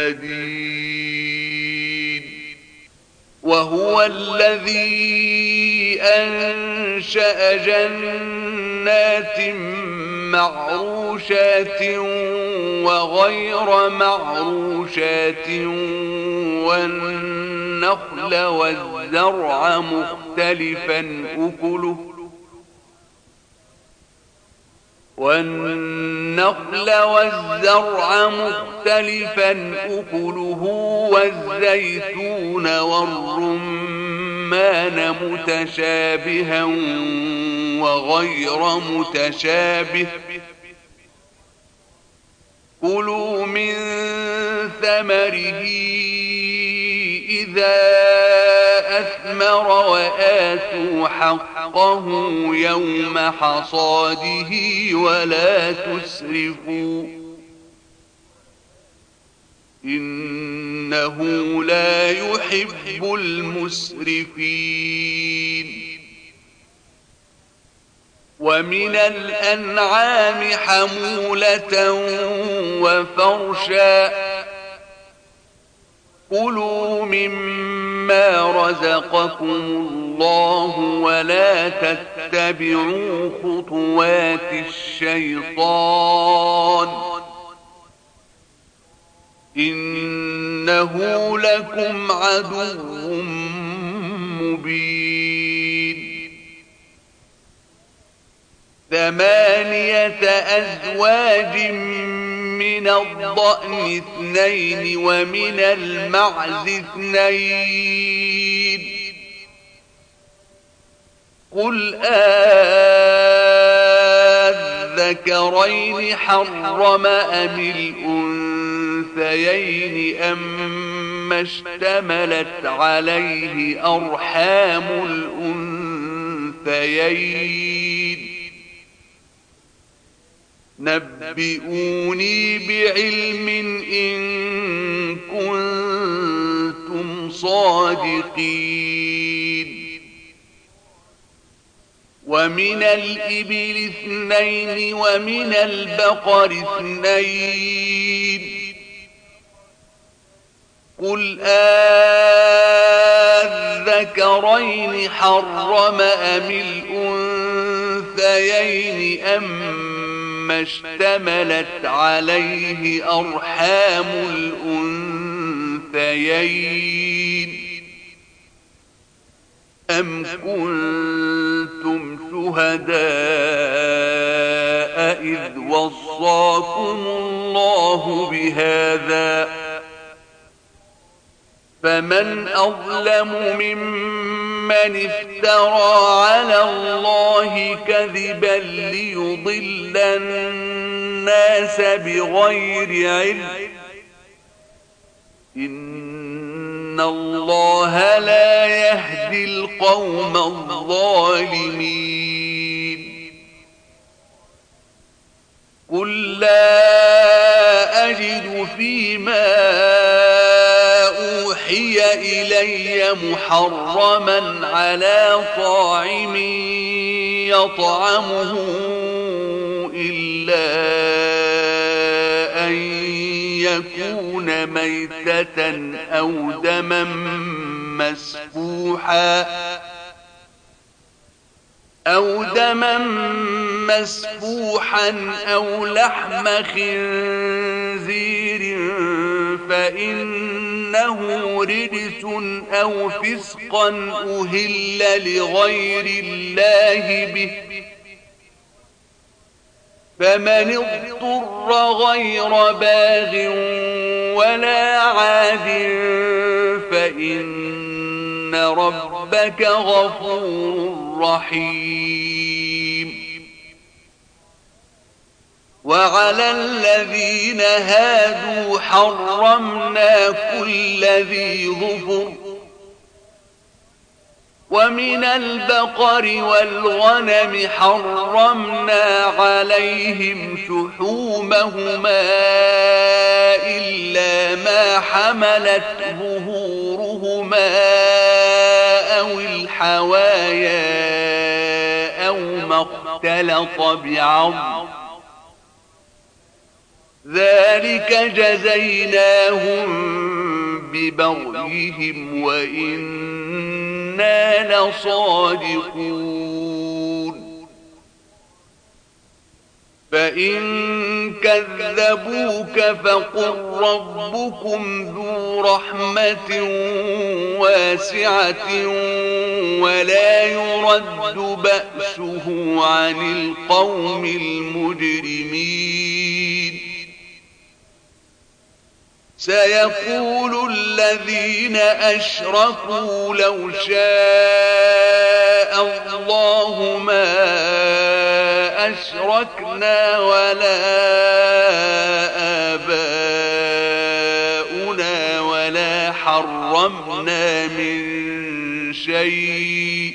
مهتدين وهو الذي أنشأ جنات معروشات وغير معروشات والنخل والزرع مختلفا أكله والزيتون والرمان متشابها وغير متشابه كلوا من ثمره إذا أثمر وآتوا حقه يوم حصاده ولا تسرفوا إنه لا يحب المسرفين ومن الأنعام حمولة وفرشا كلوا مما رزقكم الله ولا تتبعوا خطوات الشيطان إنه لكم عدو مبين 8 أزواج من الضأن 2 ومن المعز 2 قل الذكرين حرم أم الأنثيين أما اشتملت عليه أرحام الأنثيين نبئوني بعلم إن كنتم صادقين ومن الإبل 2 ومن البقر 2 قل أذكرين حرم أم الأنثيين أما اشتملت عليه أرحام الأنثيين أم كنتم شهداء إذ وصاكم الله بهذا فمن أظلم ممن افترى على الله كذبا ليضل الناس بغير علم إن الله لا يهدي القوم الظالمين قل لا أجد فيما أوحي إلي محرما على طاعم يطعمه إلا أن يكون ميتة أو دما مسفوحا أو لحم خنزير فإنه رجس أو فسقا أهل لغير الله به فمن اضطر غير باغ ولا عاد فإن ربك غفور رحيم وعلى الذين هادوا حرمنا كل ذي ظفر ومن البقر والغنم حرمنا عليهم شحومهما إلا ما حملت ظهورهما أو الحوايا أو ما اختلط بعظم ذلك جزيناهم ببغيهم وإنا لصادقون فإن كذبوك فقل ربكم ذو رحمة واسعة ولا يرد بأسه عن القوم المجرمين سيقول الذين أشركوا لو شاء الله ما أشركنا ولا آباؤنا ولا حرمنا من شيء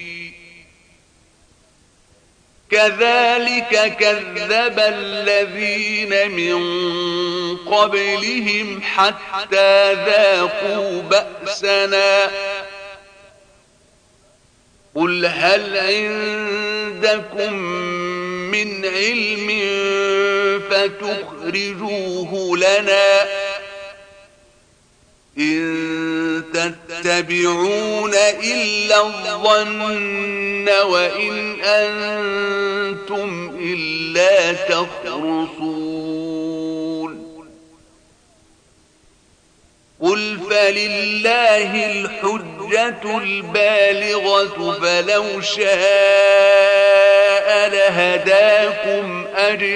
كذلك كذب الذين من قبلهم حتى ذاقوا بأسنا قل هل عندكم من علم فتخرجوه لنا إن تتبعون إلا الظن وإن أنتم إلا تخرصون قل فلله الحجة البالغة فلو شاء لهداكم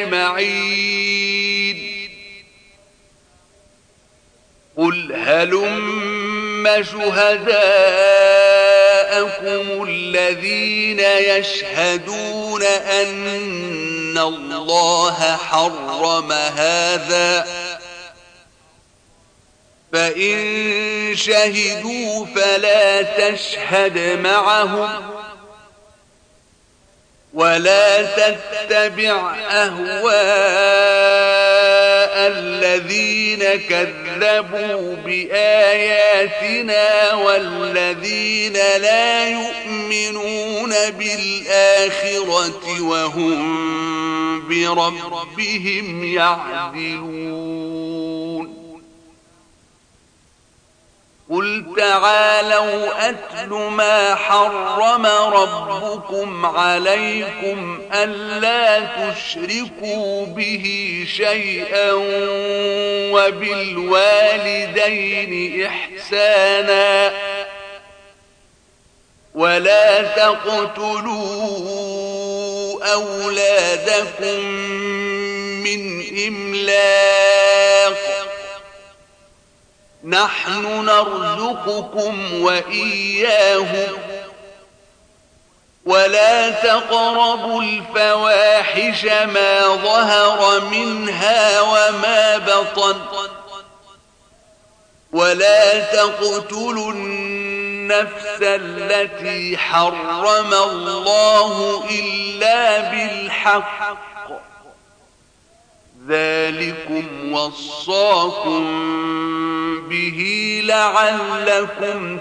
أجمعين قل هلم شهداءكم الذين يشهدون أن الله حرم هذا فإن شهدوا فلا تشهد معهم ولا تتبع أهواء الذين الذين كذبوا بآياتنا والذين لا يؤمنون بالآخرة وهم بربهم يعدلون قل تعالوا أتل ما حرم ربكم عليكم ألا تشركوا به شيئا وبالوالدين إحسانا ولا تقتلوا أولادكم من إملاق نحن نرزقكم وإياهم ولا تقربوا الفواحش ما ظهر منها وما بطن ولا تقتلوا النفس التي حرم الله إلا بالحق ذلكم وصاكم به لعلكم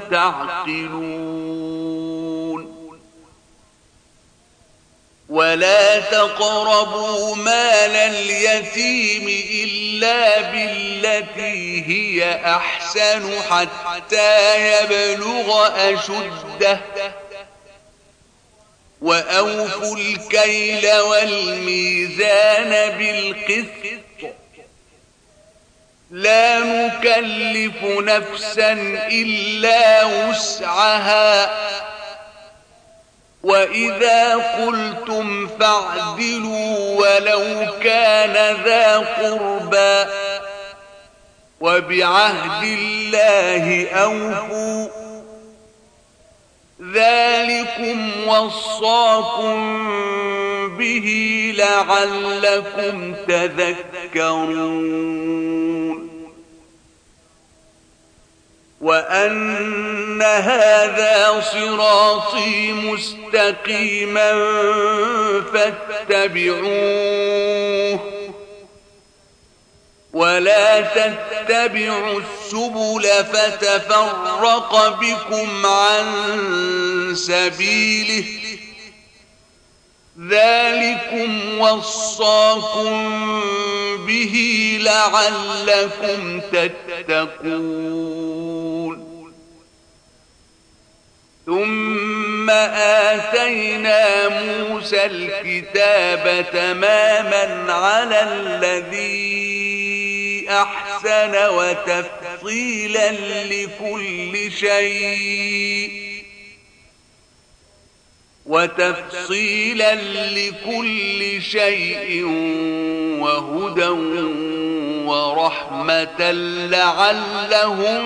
تعقلون ولا تقربوا مال اليتيم إلا بالتي هي أحسن حتى يبلغ أشده وأوفوا الكيل والميزان بالقسط لا نكلف نفسا إلا وسعها وإذا قلتم فاعدلوا ولو كان ذا قربى وبعهد الله أوفوا ذلكم وصاكم به لعلكم تذكرون وأن هذا صراطي مستقيما فاتبعوه ولا تتبعوا السبل فتفرق بكم عن سبيله ذلكم وصاكم به لعلكم تتقون ثم آتينا موسى الكتاب تماما على الذي أحسن وتفصيلا لكل شيء وهدى ورحمة لعلهم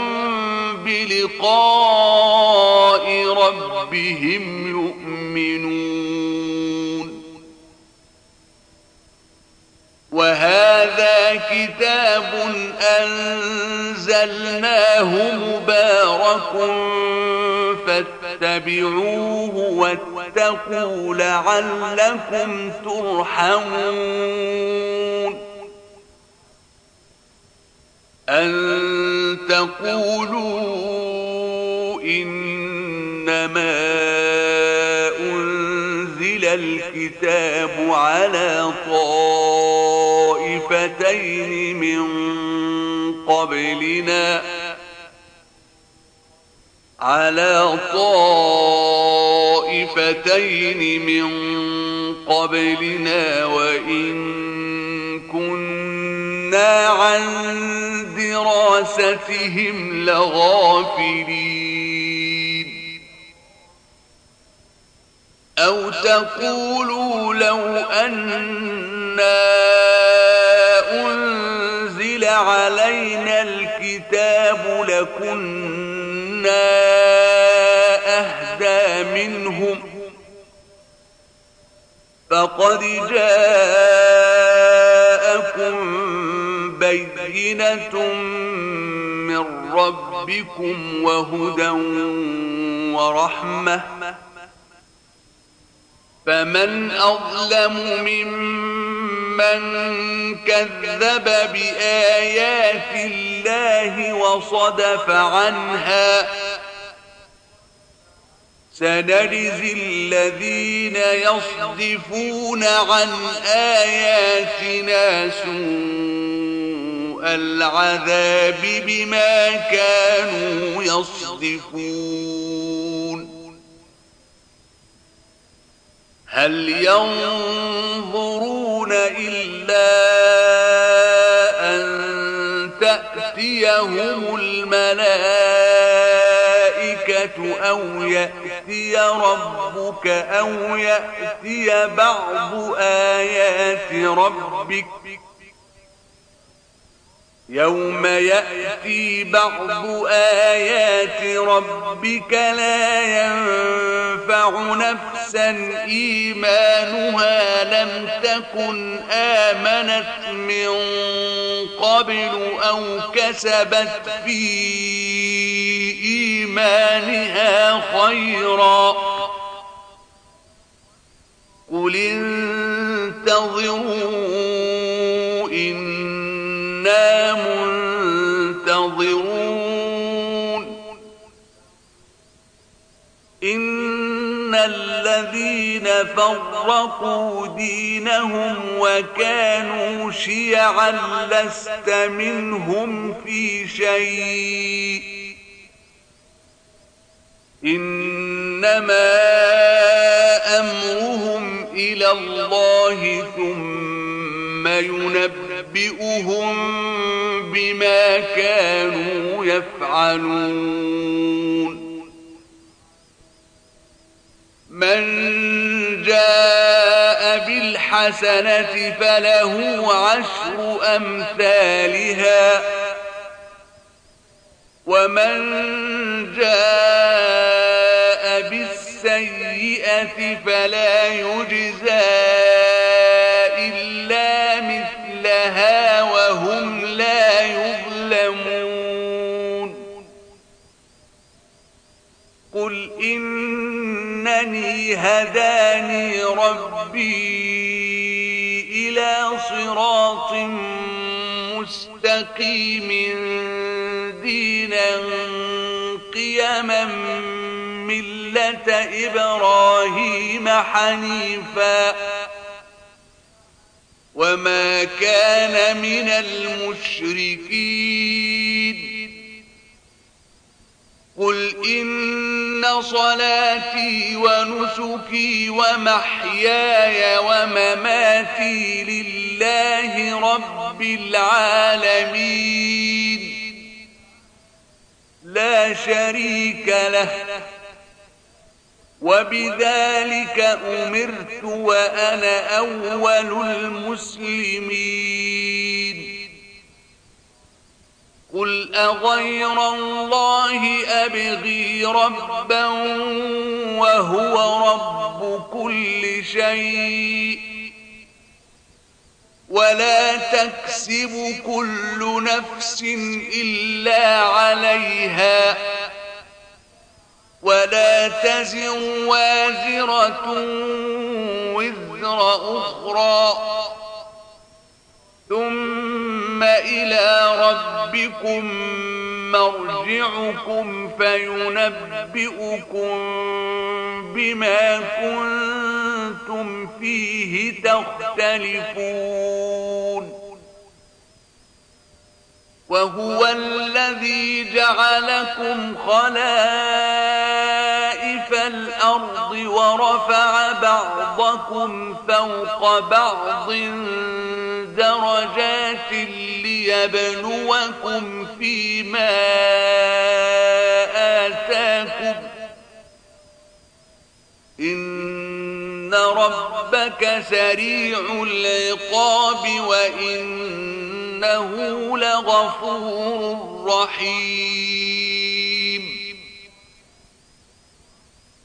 بلقاء ربهم يؤمنون وهذا كتاب أنزلناه مبارك فاتبعوه واتقوا لعلكم ترحمون أن تقولوا إنما أنزل الكتاب على طائفتين من قبلنا وإن كنا عن دراستهم لغافلين أو تقولوا لو أنا أنزل علينا الكتاب لكنا أهدى منهم فقد جاءكم بينة من ربكم وهدى ورحمة فمن أظلم ممن من كذب بآيات الله وصدف عنها سنجزي الذين يصدفون عن آياتنا سوء العذاب بما كانوا يصدفون هل ينظرون إلا أن تأتيهم الملائكة أو يأتي ربك أو يأتي بعض آيات ربك يوم يأتي بعض آيات ربك لا ينفع نفسا إيمانها لم تكن آمنت من قبل أو كسبت في إيمانها خيرا قل انتظروا إنا منتظرون إن الذين فرقوا دينهم وكانوا شيعا لست منهم في شيء إنما أمرهم إلى الله ثم ينبئهم بما كانوا يفعلون من جاء بالحسنة فله عشر أمثالها ومن جاء بالسيئة فلا يجزى إلا مثلها وهم لا يظلمون قل إنني هداني ربي إلى صراط مستقيم دينا قيما ملة إبراهيم حنيفا وما كان من المشركين قل إن صلاتي ونسكي ومحياي ومماتي لله رب العالمين لا شريك له وبذلك أمرت وأنا أول المسلمين قل أغير الله أبغي ربا وهو رب كل شيء ولا تكسب كل نفس إلا عليها ولا تزر وازرة وزر أخرى ثم إلى ربكم مرجعكم فينبئكم بما كنتم فيه تختلفون وهو الذي جعلكم خلائف الأرض ورفع بعضكم فوق بعض درجات ليبلوكم فيما آتاكم إن ربك سريع العقاب وإنه لغفور رحيم